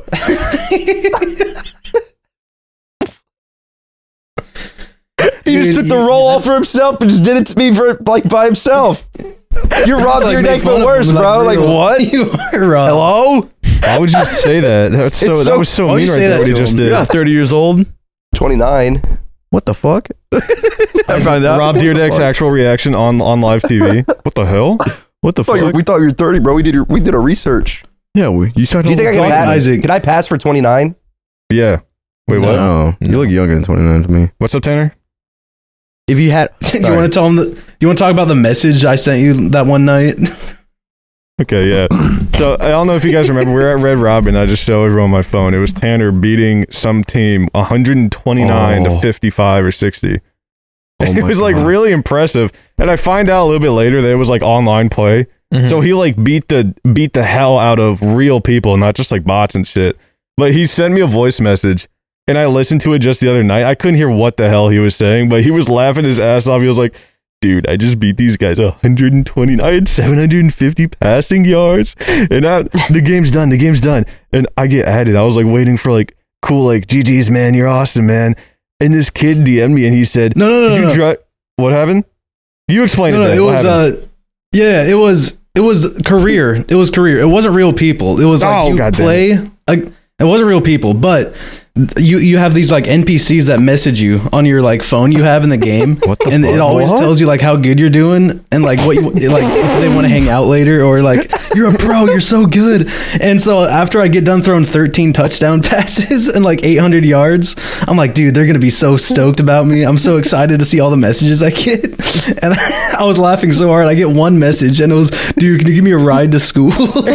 he just took the role off for himself and just did it to me for like by himself. You're Rob
Like,
Dyrdek
make fun
but
of
worse,
him,
bro. Like
real.
what?
You are Rob.
Hello?
Why would you say that? That's so.
It's
That
so-
was so
why would
mean
you
right
say
there.
that
What he
to
just
him?
did.
You're not 30 years old.
29.
What the fuck? I found out.
Rob Dyrdek's actual reaction on live TV. What the hell?
What the fuck?
We thought you were 30, bro. We did our research.
Yeah, you started.
Do you think I can pass?
Isaac.
Can I pass for 29?
Yeah. Wait, what?
No, you look younger than 29 to me.
What's up, Tanner?
If you had,
Do you want to tell him? Do you want to talk about the message I sent you that one night?
Okay, yeah. So I don't know if you guys remember, we were at Red Robin. I just showed everyone my phone. It was Tanner beating some team 129 to 55 or 60. It was like really impressive. And I find out a little bit later that it was like online play.
Mhm.
So he like beat the hell out of real people, not just like bots and shit. But he sent me a voice message, and I listened to it just the other night. I couldn't hear what the hell he was saying, but he was laughing his ass off. He was like, dude, I just beat these guys 120. I had 750 passing yards, and the game's done. The game's done. And I get added. I was like waiting for like cool, like GG's, man. You're awesome, man. And this kid DM'd me, and he said,
No.
What happened? You explain it.
No,
Dan.
it
What
was
happened?
it was career. It was career. It wasn't real people. It was like
Oh,
you
God damn
play like it wasn't real people, but you have these like NPCs that message you on your like phone you have in the game.
What the
and
fuck?
it always
What?
tells you like how good you're doing and like what you like if they want to hang out later or like you're a pro, you're so good. And so after I get done throwing 13 touchdown passes and like 800 yards, I'm like, dude, they're gonna be so stoked about me. I'm so excited to see all the messages I get. And I was laughing so hard. I get one message and it was, dude, can you give me a ride to school?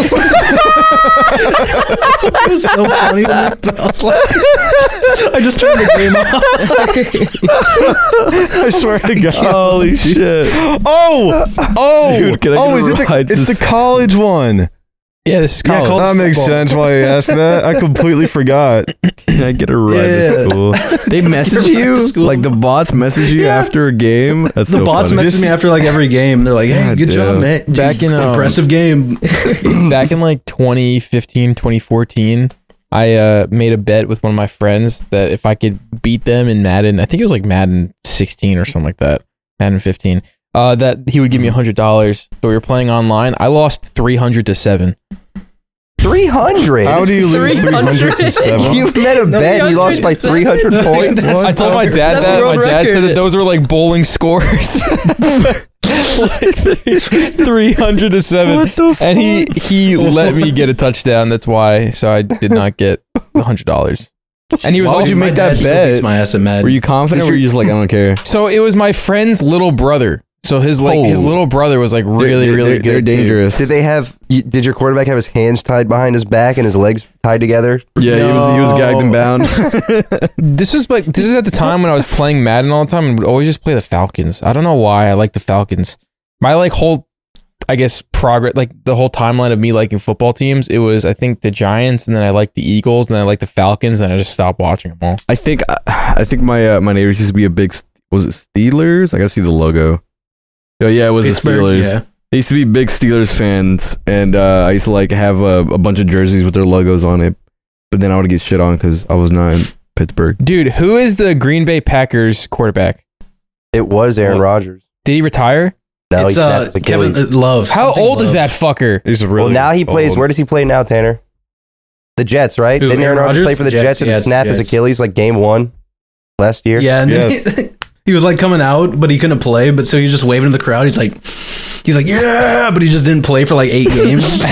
It was so funny to me, but I was like, I just turned the game off.
I swear to God.
holy shit!
Oh,
Dude, can I get
is
a
it
ride to
it's the college one.
Yeah, this is college.
college
That makes
football.
sense why you asked that. I completely forgot.
Can I get a ride to school? They message you
school.
like the bots message you after a game. That's
The
so
bots
funny.
message me after like every game. They're like, hey,
God
good job,
damn.
man.
Back in,
impressive game.
Back in like 2015, 2014, I made a bet with one of my friends that if I could beat them in Madden, I think it was like Madden 16 or something like that, Madden 15, that he would give me $100. So we were playing online. I lost 300-7.
300?
How do you lose 300 to 7?
You met a bet and you lost by 300 points?
I told my dad
That's
that.
world
My dad said
record.
that those were like bowling scores. 300-7. And he let me get a touchdown. That's why. So I did not get $100. And he was
Why would
also
you make
My
that
dad still
bet?
beats my ass at Madden.
Were you confident, or were you just like, I don't care?
So it was my friend's little brother. So his little brother was like really really good.
They're
too.
dangerous.
Did your quarterback have his hands tied behind his back and his legs tied together?
Yeah, he was gagged and bound.
This was at the time when I was playing Madden all the time and would always just play the Falcons. I don't know why I like the Falcons. My like whole, I guess, progress, like the whole timeline of me liking football teams, it was I think the Giants, and then I liked the Eagles, and then I liked the Falcons, and I just stopped watching them all.
I think my my neighbors used to be a big. Was it Steelers? I gotta see the logo. Oh yeah, it was the
Pittsburgh,
Steelers.
yeah.
They used to be big Steelers fans, and I used to like have a bunch of jerseys with their logos on it. But then I would get shit on because I was not in Pittsburgh.
Dude, who is the Green Bay Packers quarterback?
It was Aaron Rodgers.
Did he retire?
No, he
It's
snapped his Achilles.
Kevin Love.
How
Something
old is
Love.
that fucker?
He's really
Well, now he plays.
old.
Where does he play now, Tanner? The Jets, right?
Who,
Didn't Aaron
Aaron
Rodgers play
Rodgers?
for the
The
Jets
Jets,
and
yes,
snap his
Jets.
Achilles like game 1 last year?
Yeah, and then
Yes.
he was like coming out, but he couldn't play. But so he was just waving to the crowd. He's like, yeah, but he just didn't play for like 8 games.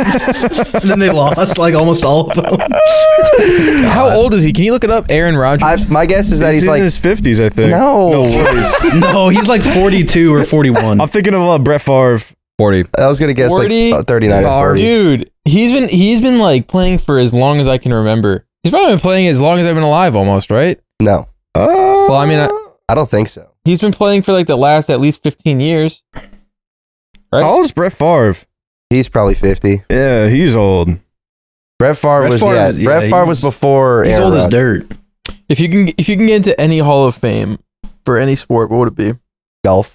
And then they lost like almost all of them.
How old is he? Can you look it up? Aaron Rodgers.
My guess is that he's
in
like
his 50s, I think.
No.
40s.
No, he's like 42 or 41.
I'm thinking of Brett Favre.
40.
I was gonna guess
40?
like 39 or 40.
Dude, he's been like playing for as long as I can remember. He's probably been playing as long as I've been alive, almost, right?
No,
Well, I mean,
I don't think so.
he's been playing for like the last at least 15 years. Right?
How old is Brett Favre?
He's probably 50.
Yeah, he's old.
Brett Favre was Brett Favre was before
He's
Aaron
old as
Rodgers.
dirt.
If you can get into any Hall of Fame for any sport, what would it be?
Golf.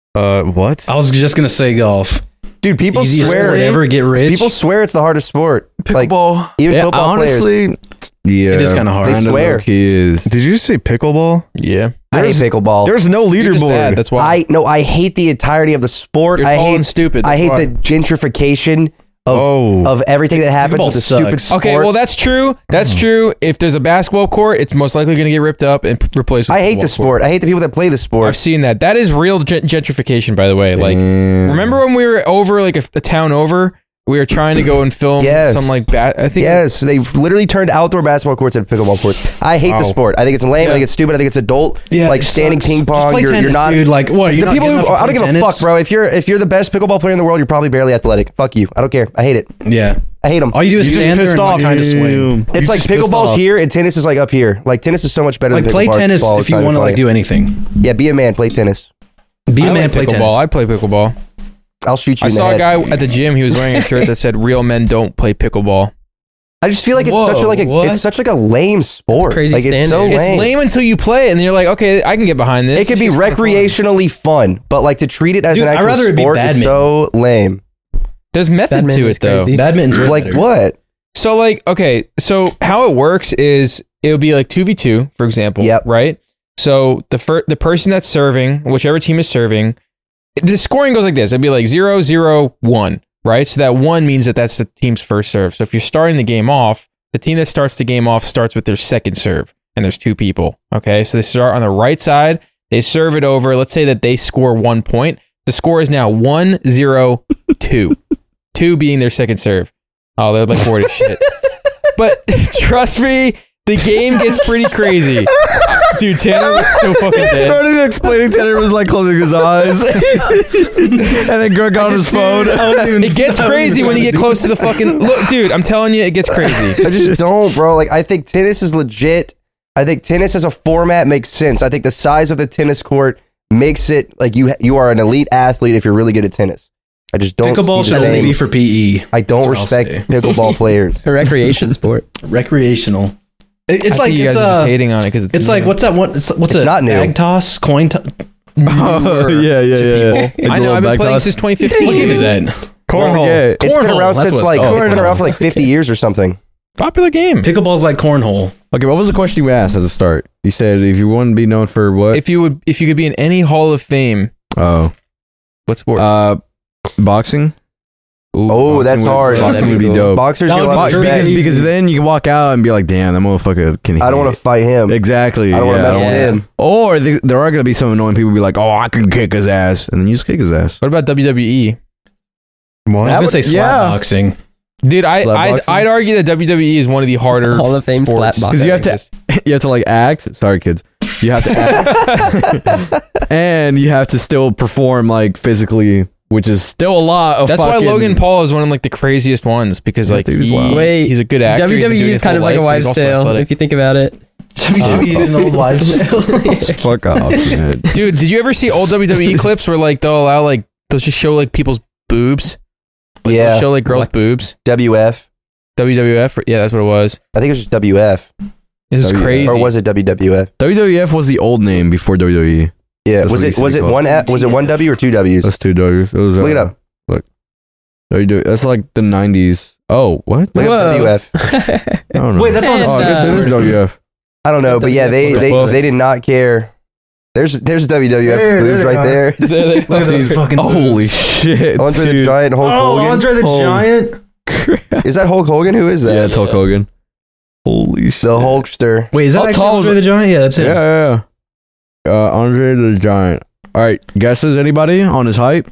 What?
I was just gonna say golf.
Dude, people
Easiest
swear
sport ever, get rich.
People swear it's the hardest sport. Like
Pickleball.
even
Yeah,
football players.
honestly, yeah,
It is kinda hard.
They
Kinda
swear.
low-key is.
Did you say pickleball?
Yeah.
I hate pickleball.
There's no
You're just bad,
leaderboard.
that's why.
I hate the entirety of the sport.
You're
I
tall
hate
and stupid.
I
that's
hate
why.
the gentrification of everything that happens
Pickleball
with the
sucks.
stupid sport.
Okay, well that's true. That's true. If there's a basketball court, it's most likely going to get ripped up and replaced with
I hate
a
the
pickleball
sport. I hate the people that play the
court.
sport.
I've seen that. That is real gentrification, by the way. Like, remember when we were over, like a town over, we were trying to go and film
Yes.
some like I think
Yes, they've literally turned outdoor basketball courts into pickleball courts. I hate the
Wow.
sport. I think it's lame. I
Yeah.
think it's stupid. I think it's adult. like
it
standing
sucks.
ping
Just
pong.
play
You're
tennis,
not,
dude. Like what? You're
the
not
people
good
who
enough to
I don't
play
give a
tennis?
fuck, bro. If you're the best pickleball player in the world, you're probably barely athletic. Fuck you. I don't care. I hate it.
Yeah.
I hate them.
All you do is
You just
stand there
pissed
and
off.
kind of swing.
It's like pickleball's here and tennis is like up here. Like tennis is so much better
Like
than
play
pickleball.
tennis
Ball
if
is
you
not
want to
funny.
like do anything.
Yeah, be a man. Play tennis.
Be a
I
man.
like
Play
pickleball.
tennis.
I play pickleball.
I'll shoot you
I
in the
saw a
head.
guy at the gym. He was wearing a shirt that said "Real men don't play pickleball."
I just feel like it's
Whoa,
such a, like a
what?
it's such like a lame sport.
Crazy
like it's so
standard.
lame.
It's lame until you play it, and then you're like, okay, I can get behind this.
It could be
It's kinda fun.
recreationally fun, but like to treat it as
Dude,
an
I'd
actual
rather it be
sport is
badminton.
so lame.
There's method to
Badminton's
it though.
crazy.
Badminton's way
Like
better.
what?
So like, okay, so how it works is it'll be like 2v2, for example.
Yep.
Right. So the person that's serving, whichever team is serving, the scoring goes like this. It'd be like 0-0-1, right? So that 1 means that that's the team's first serve. So if you're starting the game off, the team that starts the game off starts with their second serve, and there's 2 people. Okay, so they start on the right side. They serve it over. Let's say that they score 1 point. The score is now 1-0-2. 2 being their second serve. Oh, they're like bored as shit. But trust me, the game gets pretty crazy. Dude, Tanner was so fucking dead.
Started explaining. Tanner was like closing his eyes, and then Greg got on his phone.
It gets crazy when you get close to the fucking look, dude. I'm telling you, it gets crazy.
I just don't, bro. Like I think tennis is legit. I think tennis as a format makes sense. I think the size of the tennis court makes it like you are an elite athlete if you're really good at tennis. I just don't.
Pickleball
see the
should only
same-
be for PE.
I don't
That's what I'll
respect
say.
pickleball players.
A recreation sport.
Recreational. It's
I
like
think you
it's
guys are just hating on it because
It's like what's that one? What's
It's
a
not new.
bag toss, coin toss?
Oh, yeah.
I know. I've been playing since 2015.
What game is that?
Cornhole.
Yeah.
It's been
Cornhole,
around
that's
since
what it's
like
called.
it's been around for like 50 years or something.
Popular game.
Pickleball's like cornhole.
Okay, what was the question you asked at the start? You said if you want to be known for what?
If you could be in any Hall of Fame,
Oh,
what sport?
boxing.
Ooh,
Oh, that's hard.
Boxing would be dope.
Boxers
That
get a
would
lot
be
of
Because,
respect.
because then you can walk out and be like, damn, that motherfucker can hit.
I don't want to fight him.
Exactly.
I don't want to
yeah.
mess with him.
Or there are going to be some annoying people be like, oh, I can kick his ass. And then you just kick his ass.
What about WWE?
I was gonna say slap
yeah.
boxing.
Dude,
Slap boxing?
I'd argue that WWE is one of the harder
Hall of Fame
sports.
slap boxing.
Because you have to like act. Sorry, kids. You have to act. And you have to still perform like physically, which is still a lot of
That's why
fucking-
Logan Paul is one of like the craziest ones because
Yeah,
like
dude, he's wild.
Wait,
he's a good actor. He's been doing
WWE is
his
kind of
whole
like a
life, but he's
wives'
also
tale
athletic.
if you think about it.
WWE is an old wives' tale.
Fuck off, man.
Dude, did you ever see old WWE clips where like they'll allow like they'll just show like people's boobs? Like,
Yeah.
they'll show like girls' boobs.
WF.
WWF? Yeah, that's what it was.
I think it was just WF.
It was
WWF.
crazy.
Or was it WWF?
WWF was the old name before WWE.
Yeah.
That's
Was
what
it
he
was
said
it
he
one
called
was it one W or two W's?
That's 2 W's. It was,
Look it up.
WWE. That's like the 90s. Oh, what?
Look
Whoa.
up WF.
I don't know.
Wait, that's on
And,
Oh, I guess it is WF.
I don't know, but yeah,
WF.
they did not care. There's WWF boobs right there.
Look at those fucking
Holy
boobs.
shit.
Andre the
dude.
Giant, Hulk
Oh,
Hogan.
Andre the Giant.
crap.
Is that Hulk Hogan? Who is that?
Yeah, it's Hulk Hogan. Holy shit.
The Hulkster.
Wait, is that
How
actually
tall is
Andre the Giant? Yeah, that's it.
Yeah. Andre the Giant. All right, guesses anybody on his height?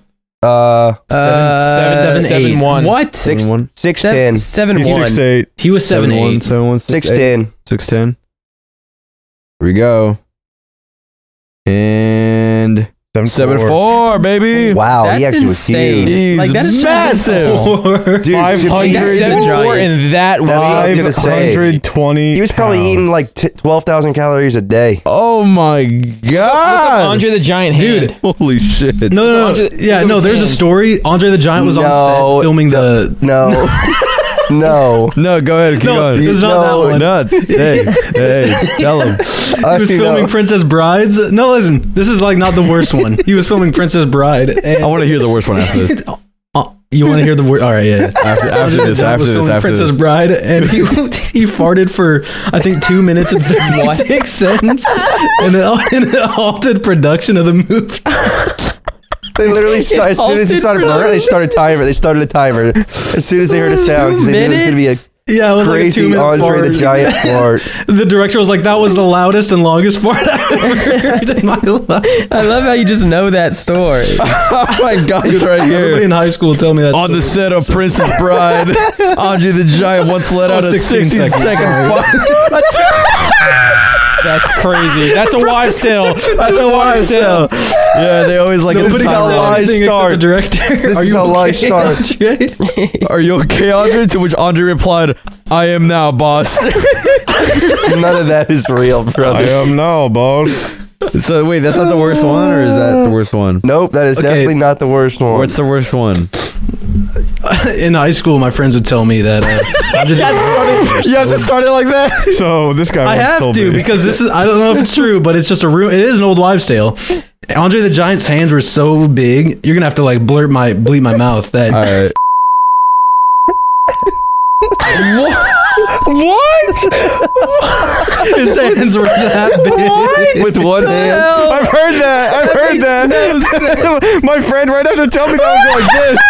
7'1".
What?
6'1".
6'10".
7'1".
He's 6'8".
He was 7'8".
6'1",
6'10".
6'10". Here we go. And 7'4", baby.
Wow,
That's
he actually
insane.
was huge.
He's
Like, that is
massive.
Dude,
7'4" and that
That's what I was
wide.
gonna say.
520.
He was probably
pounds.
eating like 12,000 calories a day.
Oh my god.
Andre the Giant hand.
Holy shit.
No.
Andre-
Yeah, no, there's a story. Andre the Giant was on set filming the...
No. No.
No, go ahead. Keep going.
it's not that one.
No, hey, tell him.
He was filming Princess Brides. No, listen, this is like not the worst one. He was filming Princess Bride. And
I want to hear the worst one after this.
You want to hear the worst? All right, yeah.
After this,
Princess Bride, and he farted for I think 2 minutes and 36 seconds, and it halted production of the movie.
They literally started, as soon as he started burning, they started a timer. As soon as they heard a sound, because they knew it was going to be a
Yeah, it was
crazy
like a 2-minute
Andre the
fart.
Giant fart.
The director was like, "That was the loudest and longest fart I've ever heard in my life."
I love how you just know that story.
Oh my god, it's right
Everybody
here.
in high school tell me that.
On the
story.
set of Princess Bride, Andre the Giant once let out a
16
16-second fart.
That's crazy. That's a wives' tale.
That's a wild tale. Yeah, they always like
Nobody
a
got
how lies
anything except
start.
the director.
This
Are
is
you
how lies
okay,
start.
Andre?
Are you okay, Andre? To which Andre replied, I am now, boss.
None of that is real,
I
brother.
am now, boss.
So wait, that's not the worst one, or is that the worst one?
Nope, that is
Okay.
definitely not the worst one.
What's the worst one?
In high school, my friends would tell me that.
You have to start it like that.
So this guy
I
once
have
told
to
me.
because this is. I don't know if it's true, but it's just a room. It is an old wives' tale. Andre the Giant's hands were so big. You're gonna have to like bleep my mouth. That
All right.
What?
his hands were that big.
With one hand?
I've heard that. My friend right after tell me that was like this.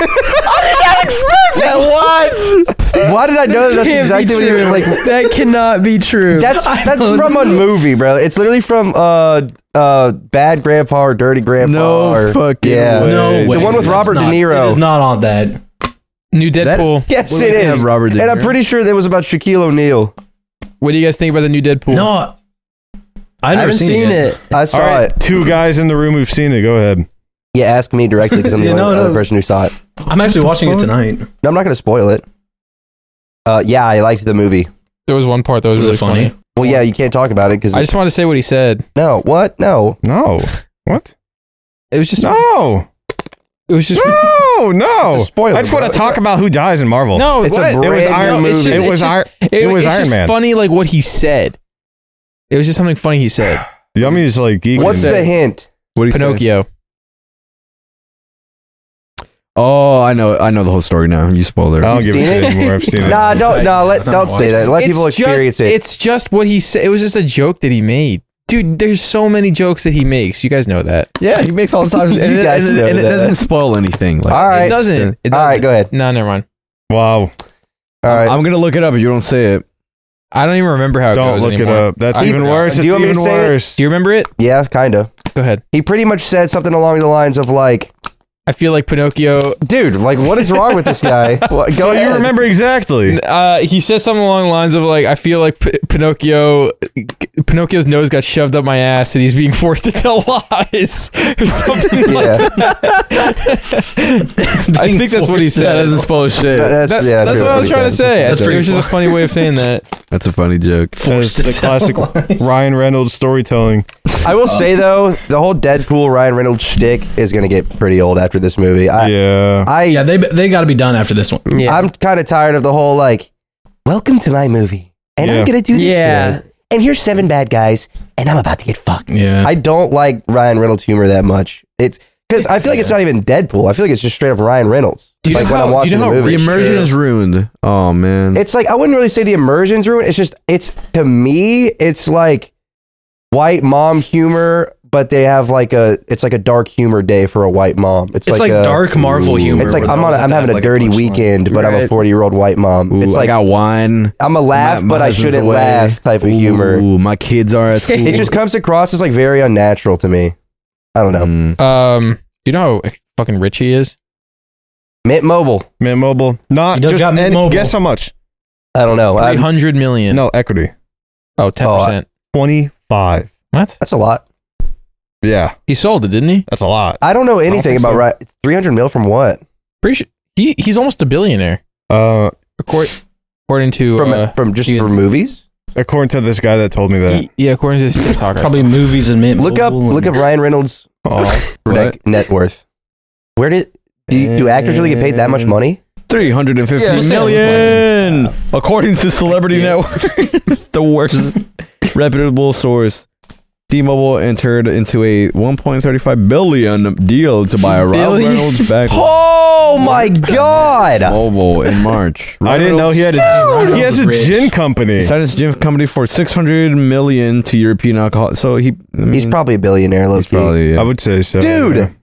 Why did I know that? That's
Can't be
exactly what he
true.
was like.
That cannot be true.
That's from a movie, bro. It's literally from Bad Grandpa or Dirty Grandpa.
No
or,
fucking
yeah.
way.
No way.
The one with
That's
Robert De Niro.
It is not on that.
New Deadpool.
Yes,
What do
it
we
is.
have, Robert De
And I'm
Niro?
pretty sure that was about Shaquille O'Neal.
What do you guys think about the new Deadpool?
No,
I
I've never
haven't seen
yet.
it.
I saw
All right,
it.
2 guys in the room who've seen it. Go ahead.
Yeah, ask me directly because I'm the
Yeah,
only
no,
other
no.
person who saw it.
I'm actually watching it tonight.
No, I'm not going to spoil it. Yeah, I liked the movie.
There was one part that was
Was
really
it funny?
funny.
Well, yeah, you can't talk about it because
I just want to say what he said.
no, what? No,
No. What?
It was just.
No.
It was just.
No.
It's a spoiler,
I just want
bro.
to talk about who dies in Marvel.
No,
It's a
what?
brand
it was
new
Iron.
movie.
It was Iron. It was
it's
Iron
just
Man.
funny, like what he said. It was just something funny he said.
Yummy's like geeking.
What's the hint?
What do you say?
Pinocchio.
Oh, I know the whole story now. You spoiled it.
I don't give a
seen
shit
it?
anymore. I've seen it.
Nah, don't say that. Let people
It's
experience
just,
it.
It's just what he said. It was just a joke that he made. Dude, there's so many jokes that he makes. You guys know that.
Yeah, he makes all the time.
You guys know
and it
that.
doesn't spoil anything. Like,
All right.
It doesn't. It
All right,
doesn't.
go ahead.
No, never mind.
Wow.
All right.
I'm gonna look it up if you don't say it.
I don't even remember how it
Don't
goes
look
anymore.
it up. That's
I
even
forgot.
worse.
Do
It's
you want me to
even
say it?
worse.
Do you remember it?
Yeah, kind of.
Go ahead.
He pretty much said something along the lines of like,
I feel like Pinocchio.
dude, like, what is wrong with this guy? What, go
Well,
ahead.
you remember exactly.
He says something along the lines of like, I feel like Pinocchio's nose got shoved up my ass and he's being forced to tell lies or something like that. I think that's what he
That
said.
doesn't spoil shit.
That's
That's
really
what I was
he
trying to
said.
say.
That's
It
pretty
was just a funny way of saying that.
That's a funny joke.
That's the classic Ryan Reynolds storytelling.
I will say though, the whole Deadpool Ryan Reynolds shtick is gonna get pretty old after this movie.
Yeah.
Yeah, they got to be done after this one.
Yeah.
I'm kind of tired of the whole like, welcome to my movie, and
Yeah.
I'm gonna do this
Yeah.
today. And here's 7 bad guys, and I'm about to get fucked.
Yeah.
I don't like Ryan Reynolds humor that much. It's because I feel like it's not even Deadpool. I feel like it's just straight up Ryan Reynolds.
Do you
like
know
when I'm
how- do
watching
you know
the
how
movie.
The immersion is ruined. Oh man.
It's like I wouldn't really say the immersion's ruined. It's just to me, it's like white mom humor, but they have like it's like a dark humor day for a white mom. It's like a,
dark Marvel humor.
It's like
where
I'm
girls have to
having
have,
a
like,
dirty
punchline.
weekend, but I'm a 40-year-old white mom.
Ooh,
It's
I
like
got wine.
I'm a laugh,
My
but I
husband's
shouldn't
away.
laugh type of humor.
Ooh, my kids are at school.
It just comes across as like very unnatural to me. I don't know.
Mm.
You know how fucking rich he is?
Mint Mobile.
Mint Mobile. Not
He does
just
got Mint
and
Mobile.
guess how much?
I don't know.
300 million.
No, equity.
Oh, 10%.
25.
What?
That's a lot.
Yeah,
He sold it, didn't he?
that's a lot.
I don't know anything
think
about
so.
right. 300 mil from what?
Pretty sure he's almost a billionaire. According to
From movies?
According to this guy that told me that.
according to this TikTok.
Probably movies and Mint
Look up Ryan Reynolds'
Oh,
net worth. Where do actors really get paid that much money?
350
Yeah,
million, according to Celebrity Network, the worst reputable source. T-Mobile entered into a 1.35 billion deal to buy a Ryan Reynolds back
Oh my God!
Mobile in March.
I didn't know he had
Reynolds
he has a
rich.
gin company.
He started his gym company for 600 million to European alcohol. So
He's probably a billionaire, low
he's
key.
probably,
I would say so.
Dude.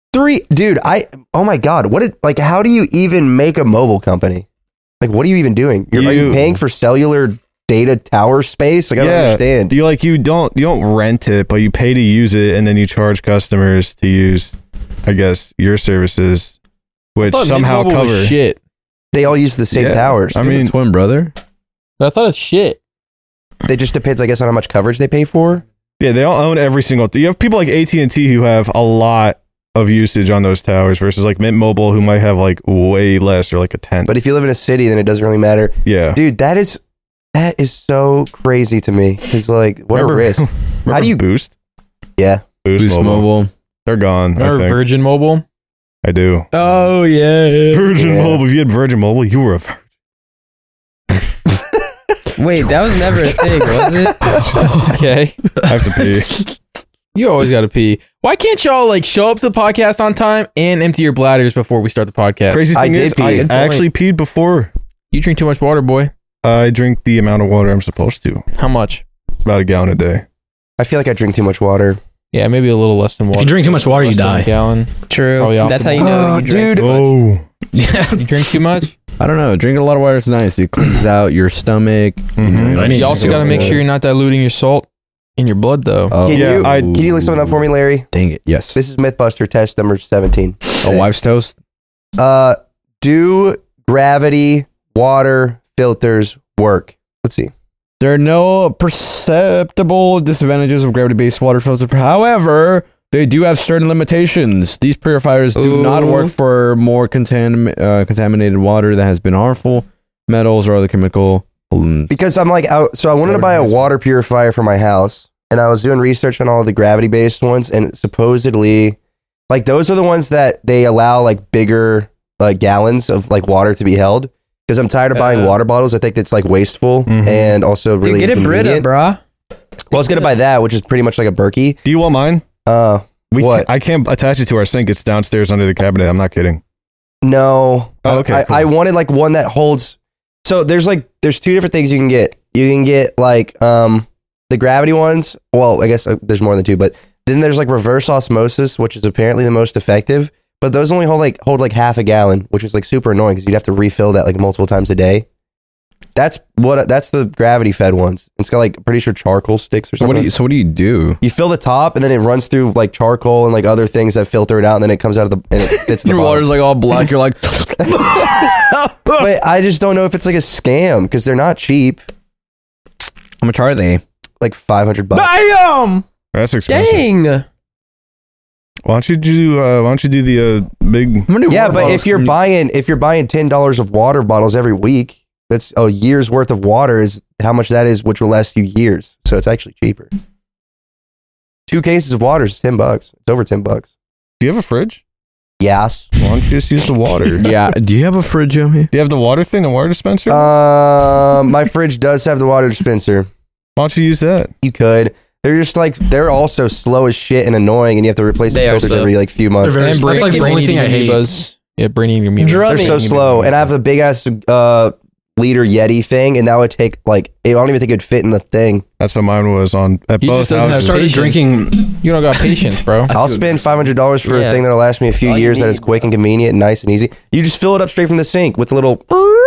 Oh my God, how do you even make a mobile company? Like, what are you even doing? Are you paying for cellular data tower space? Like, I don't understand.
You don't rent it, but you pay to use it, and then you charge customers to use, I guess, your services, which
I thought
somehow
Mint Mobile was
cover.
shit.
They all use the same
Yeah.
towers.
I
He's a
mean,
twin brother.
I thought it's shit.
It just depends, I guess, on how much coverage they pay for.
yeah, they don't own every single. You have people like AT&T who have a lot of usage on those towers versus like Mint Mobile who might have like way less or like a tenth.
But if you live in a city, then it doesn't really matter.
Yeah,
Dude, that is so crazy to me. It's like, what a risk. How do you
Boost?
Yeah.
Boost Mobile. They're gone. I
Remember
think.
Virgin Mobile?
I do.
Oh yeah.
Virgin
Yeah.
Mobile. If you had Virgin Mobile, you were a virgin.
Wait, that was never a thing, was it?
Okay.
I have to pee.
You always got to pee. Why can't y'all like show up to the podcast on time and empty your bladders before we start the podcast?
Crazy
I
thing
did
is,
pee.
I
Good
actually peed before.
You drink too much water, boy.
I drink the amount of water I'm supposed to.
How much?
About a gallon a day.
I feel like I drink too much water.
Yeah, maybe a little less than water.
If you drink too much water, you
Less than a
die.
gallon.
True.
Probably
That's how
optimal.
you know you drink.
Dude.
Oh.
Yeah.
You drink too much?
I don't know. Drinking a lot of water is nice. It cleanses out your stomach.
Mhm.
I need
You
to
also
drink
got to
more
make
water.
sure you're not diluting your salt in your blood, though.
Oh,
Can
Yeah,
you look something up for me, Larry?
Dang it. Yes.
This is Mythbuster test number 17.
a wife's toast.
Do gravity water filters work? Let's see.
There are no perceptible disadvantages of gravity-based water filters. However, they do have certain limitations. These purifiers do not
Ooh.
work for more contaminated water that has been harmful, metals or other chemical pollutants.
Because I'm like, so I wanted to buy a water purifier for my house, and I was doing research on all of the gravity-based ones, and supposedly, like, those are the ones that they allow like bigger gallons of like water to be held. Because I'm tired of buying water bottles. I think it's like wasteful
Mhm.
and also really
Dude, get a Brita,
inconvenient.
brah.
Well, I was gonna buy that, which is pretty much like a Berkey.
Do you want mine?
What?
I can't attach it to our sink. It's downstairs under the cabinet. I'm not kidding.
No.
Oh, okay, cool.
I wanted like one that holds. So there's two different things you can get. You can get like the gravity ones. Well, I guess there's more than two, but then there's like reverse osmosis, which is apparently the most effective. But those only hold like half a gallon, which is like super annoying because you'd have to refill that like multiple times a day. That's the gravity fed ones. It's got like pretty sure charcoal sticks or
So
something.
what do you do?
You fill the top and then it runs through like charcoal and like other things that filter it out, and then it comes out of and it fits in the
Your
bottom.
water's like all black. You're like,
But I just don't know if it's like a scam because they're not cheap.
how much are they?
Like $500.
Damn!
That's expensive.
Dang.
Why don't you do the big?
How many
Yeah,
water
but
bottles
if you're
can you-
buying $10 of water bottles every week, that's a year's worth of water is how much that is, which will last you years. So it's actually cheaper. 2 cases of water is $10. It's over $10.
Do you have a fridge?
Yes.
Why don't you just use the water? Do
yeah. Do you have a fridge, Yomi?
you have the water thing, the water dispenser?
My fridge does have the water dispenser.
Why don't you use that?
You could. They're just like they're also slow as shit and annoying, and you have to replace the
They are
filters
slow.
every like few months.
They're very
And
That's like the only thing I hate.
Yeah, Braining your amoeba.
They're
Drumming.
so slow, and I have the big ass liter Yeti thing, and that would take like I don't even think it'd fit in the thing.
That's what mine was on at
He
both
just doesn't have
houses.
Started
patience.
drinking.
You don't got patience, bro.
I'll spend $500 for a thing that'll last me a few years. That is quick and convenient and nice and easy. You just fill it up straight from the sink with a little.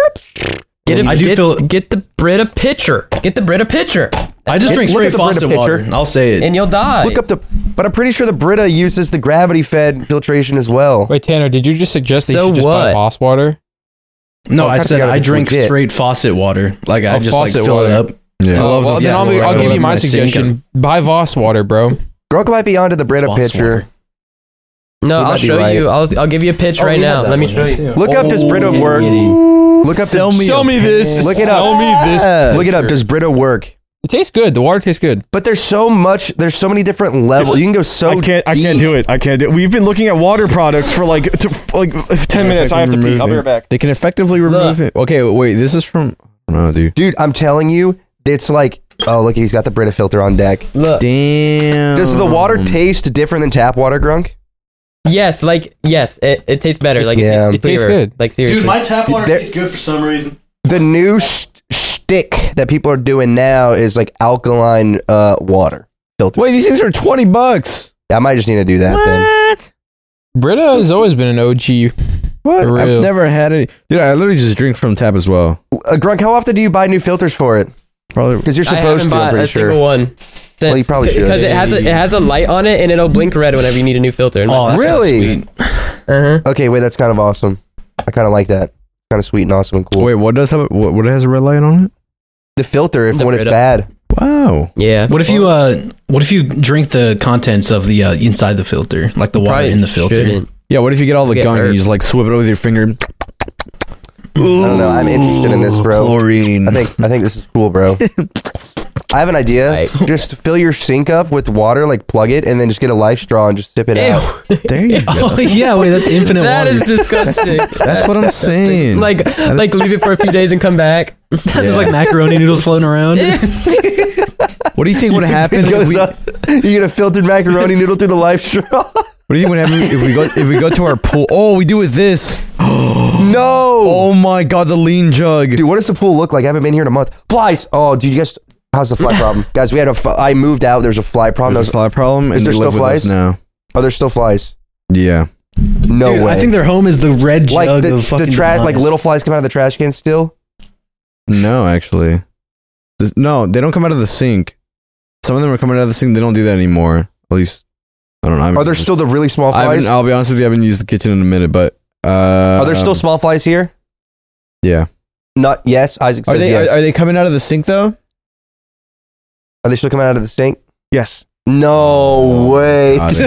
I do feel-
Get the Brita pitcher. Get the Brita pitcher,
I just drink
Look
straight
at the Brita
faucet water.
pitcher.
I'll say it.
and you'll die.
Look up the. But I'm pretty sure the Brita uses the gravity fed filtration as well.
Wait, Tanner, did you just suggest that you
So
should just buy
what?
Boss water?
No,
I'm
I
trying to
said
figure out
I
if it's
drink
legit.
straight faucet water. Like I
Oh,
just like
faucet
fill it
water.
up.
Yeah.
Oh, well, then
yeah,
I'll
fill
give
it
you
up
my
in sink and-
suggestion. Buy Voss water, bro.
Grok might be onto the Brita
Boss
pitcher.
water.
No,
You
I'll
might be
show
right.
you. I'll give you a pitch right now. Let me show you.
Look up, does Brita work? Look up,
Sell
does,
me
Sell
a
me this.
Look it
Sell
up.
me this.
look it up. Does Brita work?
It tastes good. The water tastes good.
But there's so much. There's so many different levels. You can go so.
I can't
deep.
do it. I can't do it. We've been looking at water products for like 10 minutes. I have to pee. I'll be right back.
They can effectively remove it. Okay, wait. This is from. I don't know, dude.
Dude, I'm telling you, it's like. Oh, look, he's got the Brita filter on deck.
Look.
Damn.
Does the water taste different than tap water, Grunk?
Yes, it tastes better. Like
Yeah.
it tastes
It tastes
clearer.
good.
Like seriously.
Dude, my tap water
There-
tastes good for some reason.
The new shtick that people are doing now is like alkaline water filter.
Wait, these things are $20.
I might just need to do that then.
Brita has always been an OG.
What?
For
I've
real.
never had it. Dude, I literally just drink from tap as well.
Grunk, how often do you buy new filters for it?
Probably.
Because you're
I
supposed
haven't
to, I'm
bought
pretty
a
sure.
single one.
Well, you probably should.
Because it has a light on it and it'll blink red whenever you need a new filter.
Oh, that's
Really?
sweet.
Uh-huh.
Okay, wait, that's kind of awesome. I kind of like that. Kind of sweet and awesome and cool.
Wait, what does have? What has a red light on it?
The filter, if
The
when it's
Brita.
bad.
Wow.
Yeah.
What if you drink the contents of the inside the filter, like the water
Probably
in the filter?
shouldn't.
Yeah. What if you get all the
Get
gunk and
hurt.
you just like swoop it with your finger?
I don't know. I'm interested in this, bro.
Chlorine.
I think this is cool, bro. I have an idea.
Right.
Just fill your sink up with water, like plug it, and then just get a life straw and just sip it out.
Ew.
There you go.
Oh yeah, wait, that's infinite
That
water.
is disgusting.
That's what I'm saying.
like leave it for a few days and come back.
There's like macaroni noodles floating around.
What do you think would happen
It
if
goes
we?
up. You get a filtered macaroni noodle through the life straw.
What do you think would happen if we go to our pool? Oh, we do with this.
No.
Oh my god, the lean jug.
Dude, what does the pool look like? I haven't been here in a month. Flies. Oh, dude, you guys. How's the fly problem, guys? We had I moved out. There's a fly problem.
There's a fly problem,
Is
and
there
they
still
live with
flies?
us now.
Oh, there's still flies.
Yeah.
No
Dude,
way.
I think their home is the red
like
jug
the
of fucking
trash, like
demise.
little flies come out of the trash can still.
No, actually. No, they don't come out of the sink. Some of them are coming out of the sink. They don't do that anymore. At least, I don't know.
Are there still the really small flies?
I'll be honest with you. I haven't used the kitchen in a minute, but
Are there still small flies here?
Yeah.
Not yes. Isaac
Are
says
they
yes.
are they coming out of the sink though?
Are they still coming out of the sink?
Yes.
No way.
Ah,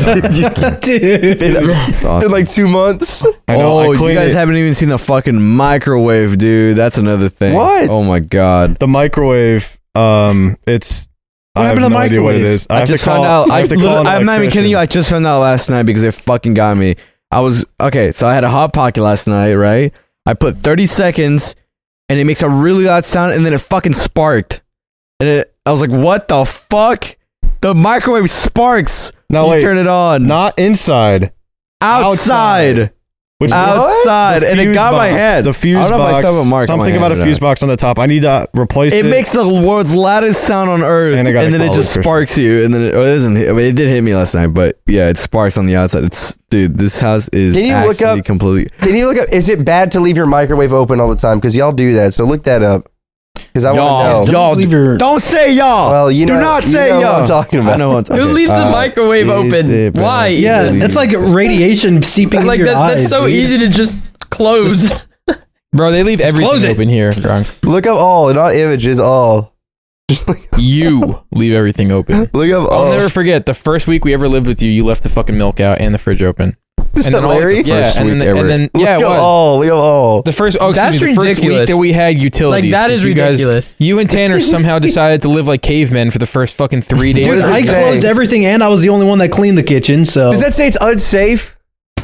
Dude.
Awesome.
In like 2 months.
I know. I
Oh, you
cleaned
guys
it.
haven't even seen the fucking microwave, dude. That's another thing.
What?
Oh my god.
The microwave. It's. I have
happened to
no
the
idea what it
microwave?
is.
I
have
just
to call,
found out.
I have to call an
I'm not even kidding you. I
electrician.
just found out last night because they fucking got me. I was okay. So I had a hot pocket last night, right? I put 30 seconds, and it makes a really loud sound, and then it fucking sparked, and I was like, "What the fuck?" The microwave sparks.
No,
you
wait.
turn it on.
Not inside.
outside.
Which
Outside,
The
and it
fuse
got my
box.
head.
The fuse
I don't know if I
box.
still have a mark on my
Something about
hand
a
or
fuse
not.
box on the top. I need to replace it.
It makes the world's loudest sound on earth,
And
and,
I gotta
then it
call
just
electrician.
sparks you, and then it doesn't. I mean, it did hit me last night, but yeah, it sparks on the outside. It's dude, this house is
Can you look
actually
up-
completely.
Can you look up? Is it bad to leave your microwave open all the time? Because y'all do that. So look that up. Because I want to know.
y'all,
leave your-
don't say y'all.
Well, you know,
do not
you
say
know what
y'all.
I'm talking about.
I know what I'm talking
Who leaves the
about.
microwave
is
open?
it bad?
Why?
Yeah, that's like radiation steeping
Like
in your eyes.
that's so
dude.
easy to just close.
Bro, they leave
close
everything
it.
open here, Drunk.
Look up all, not images, all. Just
You leave everything open.
look up all.
I'll never forget the first week we ever lived with you. You left the fucking milk out and the fridge open.
Is
And
that
then
Larry?
yeah,
First
and
week
then,
ever.
and then
Look
yeah, it
up
was.
all. Look up all.
The first, oh,
That's
excuse me, the first
ridiculous.
week that we had utilities.
Like, that is
'cause you guys-
ridiculous.
You and Tanner somehow decided to live like cavemen for the first fucking 3 days.
What
Dude,
does it
I
say?
closed everything and I was the only one that cleaned the kitchen. So
Does that say it's unsafe?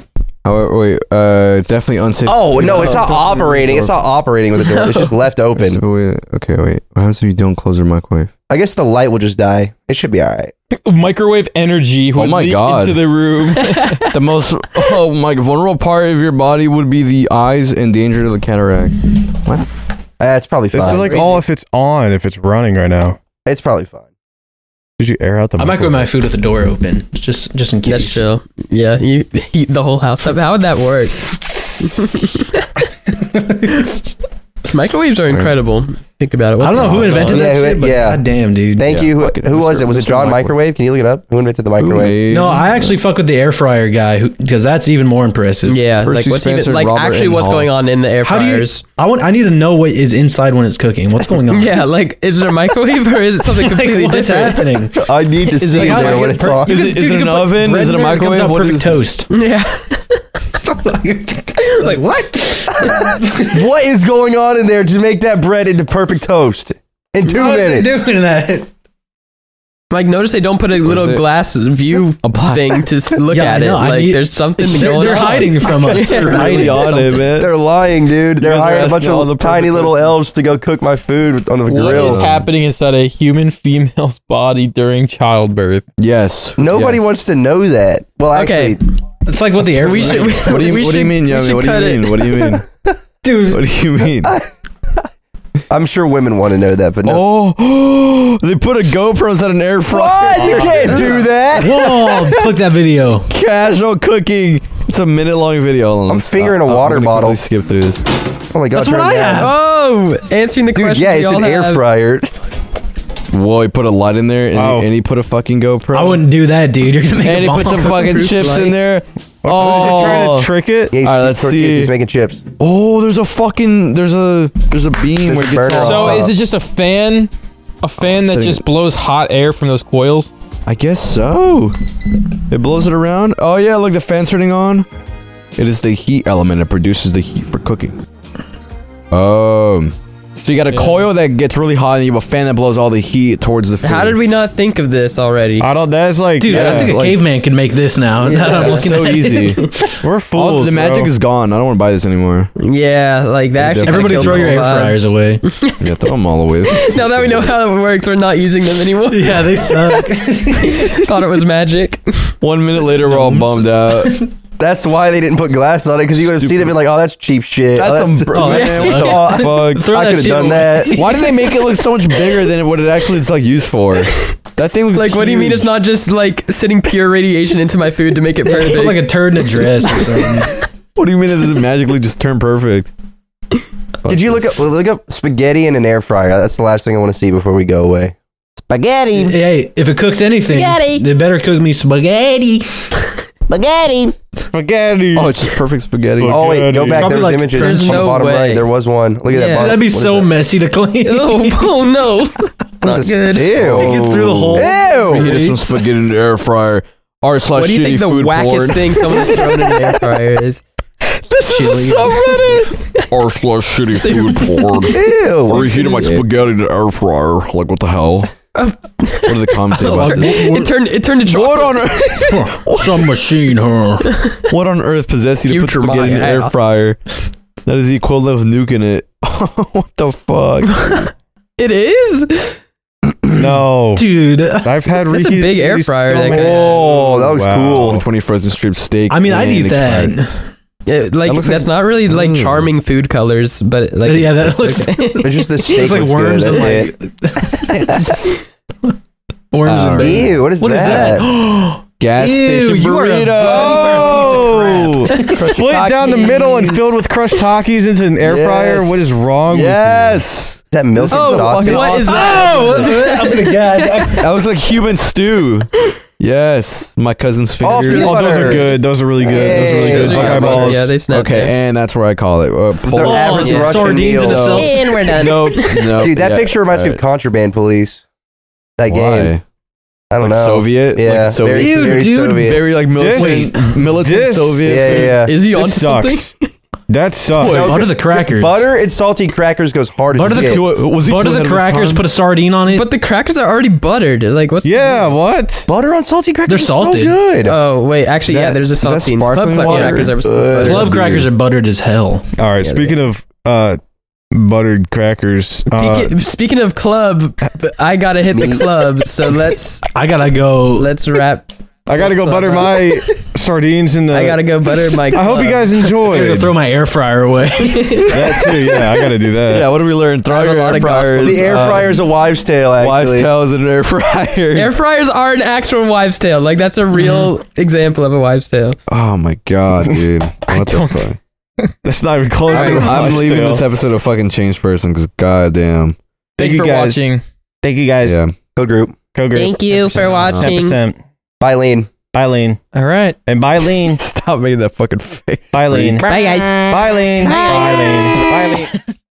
Oh, wait, it's definitely unsafe.
Oh no, it's not operating. It's not operating with the door. It's just left open.
Okay, wait. What happens if you don't close your microwave?
I guess the light will just die. It should be all right.
Microwave energy would
my
leak
God.
into the room.
The most vulnerable part of your body would be the eyes, and danger to the cataract. What?
It's probably
This
fine.
is like all if it's on, if it's running right now.
It's probably fine.
Did you air out the
I microwave my food with the door open, just in case.
That's chill. Yeah, you heat the whole house up. How would that work? Microwaves are incredible. Think about it.
I don't know who invented that shit, but
yeah.
god damn, dude.
Thank you. Who was it? Was it John Microwave? Can you look it up? Who invented the microwave?
No, I actually fuck with the air fryer guy because that's even more impressive.
Yeah,
Percy
like what's even,
Spencer,
like
Robert
actually
N.
what's
Hall.
going on in the air
How do you?
fryers?
I need to know what is inside when it's cooking. What's going on?
Yeah, like is it a microwave or is it something completely
Like, what's
different?
happening?
I need to see
it
it
like-
there when it's on.
Is it an oven? Is it a microwave?
What
What
perfect
is
toast?
Yeah.
Like what?
What is going on in there to make that bread into perfect toast in 2 minutes?
Doing that.
Like notice they don't put a little
it?
glass view thing to look
Yeah,
at
I know.
it.
I
Like
need-
there's something going
They're
on.
hiding from us.
Yeah.
They're
really
hiding
on it,
something.
man?
They're lying, dude. They're
guys are
hiring a bunch
asking all the
of tiny
perfect
little
questions.
elves to go cook my food on the
What
grill.
is happening inside a human female's body during childbirth?
Yes.
Nobody
yes.
wants to know that. Well,
Okay.
actually,
It's like what the air
We
fryer.
should.
What do you mean,
we
Yummy?
should
What do you
cut it.
mean? What do you mean?
dude.
What do you mean?
I'm sure women want to know that, but no.
Oh, they put a GoPro inside an air fryer.
What? You can't do that.
Whoa! Click that video.
Casual cooking. It's a minute-long video. Hold on,
I'm
let's-
fingering a water
I'm gonna
bottle.
quickly skip through this.
Oh my god,
That's what
turn
I
it down.
have.
Oh, answering the
Dude,
question.
yeah, it's an air fryer.
Whoa, he put a light in there, and,
Oh.
and he put a fucking GoPro.
I wouldn't do that, dude. You're gonna make
And
a
he put some
bomb
fucking
proof
chips
light.
in there.
You're trying
Oh,
to trick it?
Yeah, he's,
All right, let's
tortillas,
see.
He's making chips.
oh, there's a beam
There's
where it
a
gets
burner
all.
on
So
top.
is it just a fan that
Setting-
just blows hot air from those coils?
I guess so. It blows it around. Oh yeah, look, the fan's turning on. It is the heat element that produces the heat for cooking. So you got a coil that gets really hot, and you have a fan that blows all the heat towards the food.
How did we not think of this already?
I don't. That's like,
Dude,
Yeah,
I think a
like-
caveman could make this now. Now that I'm
That's
looking
so
at it.
easy.
we're fools.
All the magic
bro.
is gone. I don't want to buy this anymore.
Yeah, like that actually.
Everybody
kinda
throw
killed
your
the
air
whole vibe.
fryers away.
Yeah, throw them all away.
Now that we know how it works, we're not using them anymore.
Yeah, they suck.
Thought it was magic.
1 minute later, we're all bummed out.
That's why they didn't put glass on it, because you would have seen it and been like, oh, that's cheap shit.
That's some
oh,
man,
that's
what the fuck?
Throw
I
that
could have
shit
done
away.
that.
Why did they make it look so much bigger than what it actually is like used for? That thing looks
Like, what do you mean?
huge.
It's not just like sitting pure radiation into my food to make it
Put
perfect.
like a turd in a dress or something.
What do you mean it doesn't magically just turn perfect?
Did you look up spaghetti in an air fryer? That's the last thing I want to see before we go away. Spaghetti.
Hey, if it cooks anything,
Spaghetti.
they better cook me spaghetti.
Spaghetti.
Spaghetti.
Oh, it's just perfect spaghetti.
Oh wait, go back.
Probably
There was
like-
images
there's
on the
no
bottom
way.
right. There was one. Look at
Yeah.
that. Bottom.
That'd be
What is
so
that?
messy to clean.
oh no,
What
not
is this?
good.
Ew.
Get through the hole.
We
Ew.
heated some spaghetti in the air fryer. R//
What do you think
shitty
the
food
wackest
porn.
thing someone has thrown in an air fryer is?
This is a subreddit. R// shitty food porn.
Ew.
Reheating my spaghetti in the air fryer. Like, what the hell? What are the comments say about this?
It turned to
What
chocolate.
on earth?
Some machine, huh?
What on earth possessed you to put
Future
spaghetti in the
Maya.
air fryer? That is the equivalent of nuking it. What the fuck?
It is.
No.
Dude.
I've had
That's a
reheated
big air
these
fryer
so
that
many-
guy had.
Oh, that was
Wow.
cool.
20 frozen strip steak.
I mean, I'd
and
eat
expired.
that.
Like
looks
that's
like-
not really like charming food colors, but like
Yeah, that looks
It's just the steak
looks like
looks
worms
good.
and
That's
like worms and
Alright.
it. Ew, what is
What is
that?
that?
Gas
Ew,
station
you are a
burrito.
Oh, split down the middle and filled with crushed Takis into an air
Yes.
fryer. What is wrong
Yes.
Is that milk and
Oh,
sausage?
what is that?
Oh my god.
That looks like human stew. Yes. My cousin's
Oh,
fingers.
peanut
with? Oh, those
butter.
are good. Those are really good. Those are really
Hey,
good.
those are
Buckeye
good.
balls.
Yeah, they snap.
Okay, and that's where I call it.
Their
Pol-
average
yeah.
Russian
Sardines in
meal.
a cell.
And we're done.
Nope. Nope.
Dude, that
Yeah,
picture reminds me of
alright.
Contraband Police. That
Why?
game. I don't
Like
know.
Soviet?
Yeah,
Like Soviet?
very, very
dude,
Soviet.
Very like militant
This-
Soviet.
yeah,
food.
yeah.
Is he on
This
something?
sucks. That sucks.
Butter the crackers.
Butter and salty crackers goes hard as
Butter the
shit.
Was he
Butter
too
the
ahead of his
crackers,
time?
put a sardine on it.
But the crackers are already buttered. Like what's?
Yeah, what?
Butter on salty crackers
They're
is
salted.
so good.
Oh wait, actually,
Is
yeah.
that-
There's a
is that
saltines. Club
sparkling water?
crackers are
Good.
buttered.
Club crackers are buttered as hell.
All right.
Yeah,
Speaking of buttered crackers,
Speaking of club, I gotta hit the club. So let's
I gotta go.
wrap
I gotta go butter my sardines in the.
I gotta go butter my.
I hope you guys
I'm
enjoy.
gonna throw my air fryer away.
That too. Yeah, I gotta do that.
Yeah, what did we learn? Throw
I have
your
a lot
air
of gospel.
fryers.
The air fryer is a wives' tale. Actually.
Wives' tales and air fryers.
Air fryers are an actual wives' tale. Like that's a real example of a wives' tale.
Oh my god, dude! What the fuck?
That's not even close. to a
I'm
wives'
leaving
tale.
this episode a fucking changed person because goddamn.
Thank
you
you for
guys.
watching.
Thank you guys.
Yeah.
Code group.
Co-group.
Thank you for watching.
10%.
Bye, Lean.
Bye, Lean.
All right.
And bye, Lean.
Stop making that fucking face.
Bye, Lean.
Bye guys.
Bye, Lean. Bye, Lean. Bye, Lean.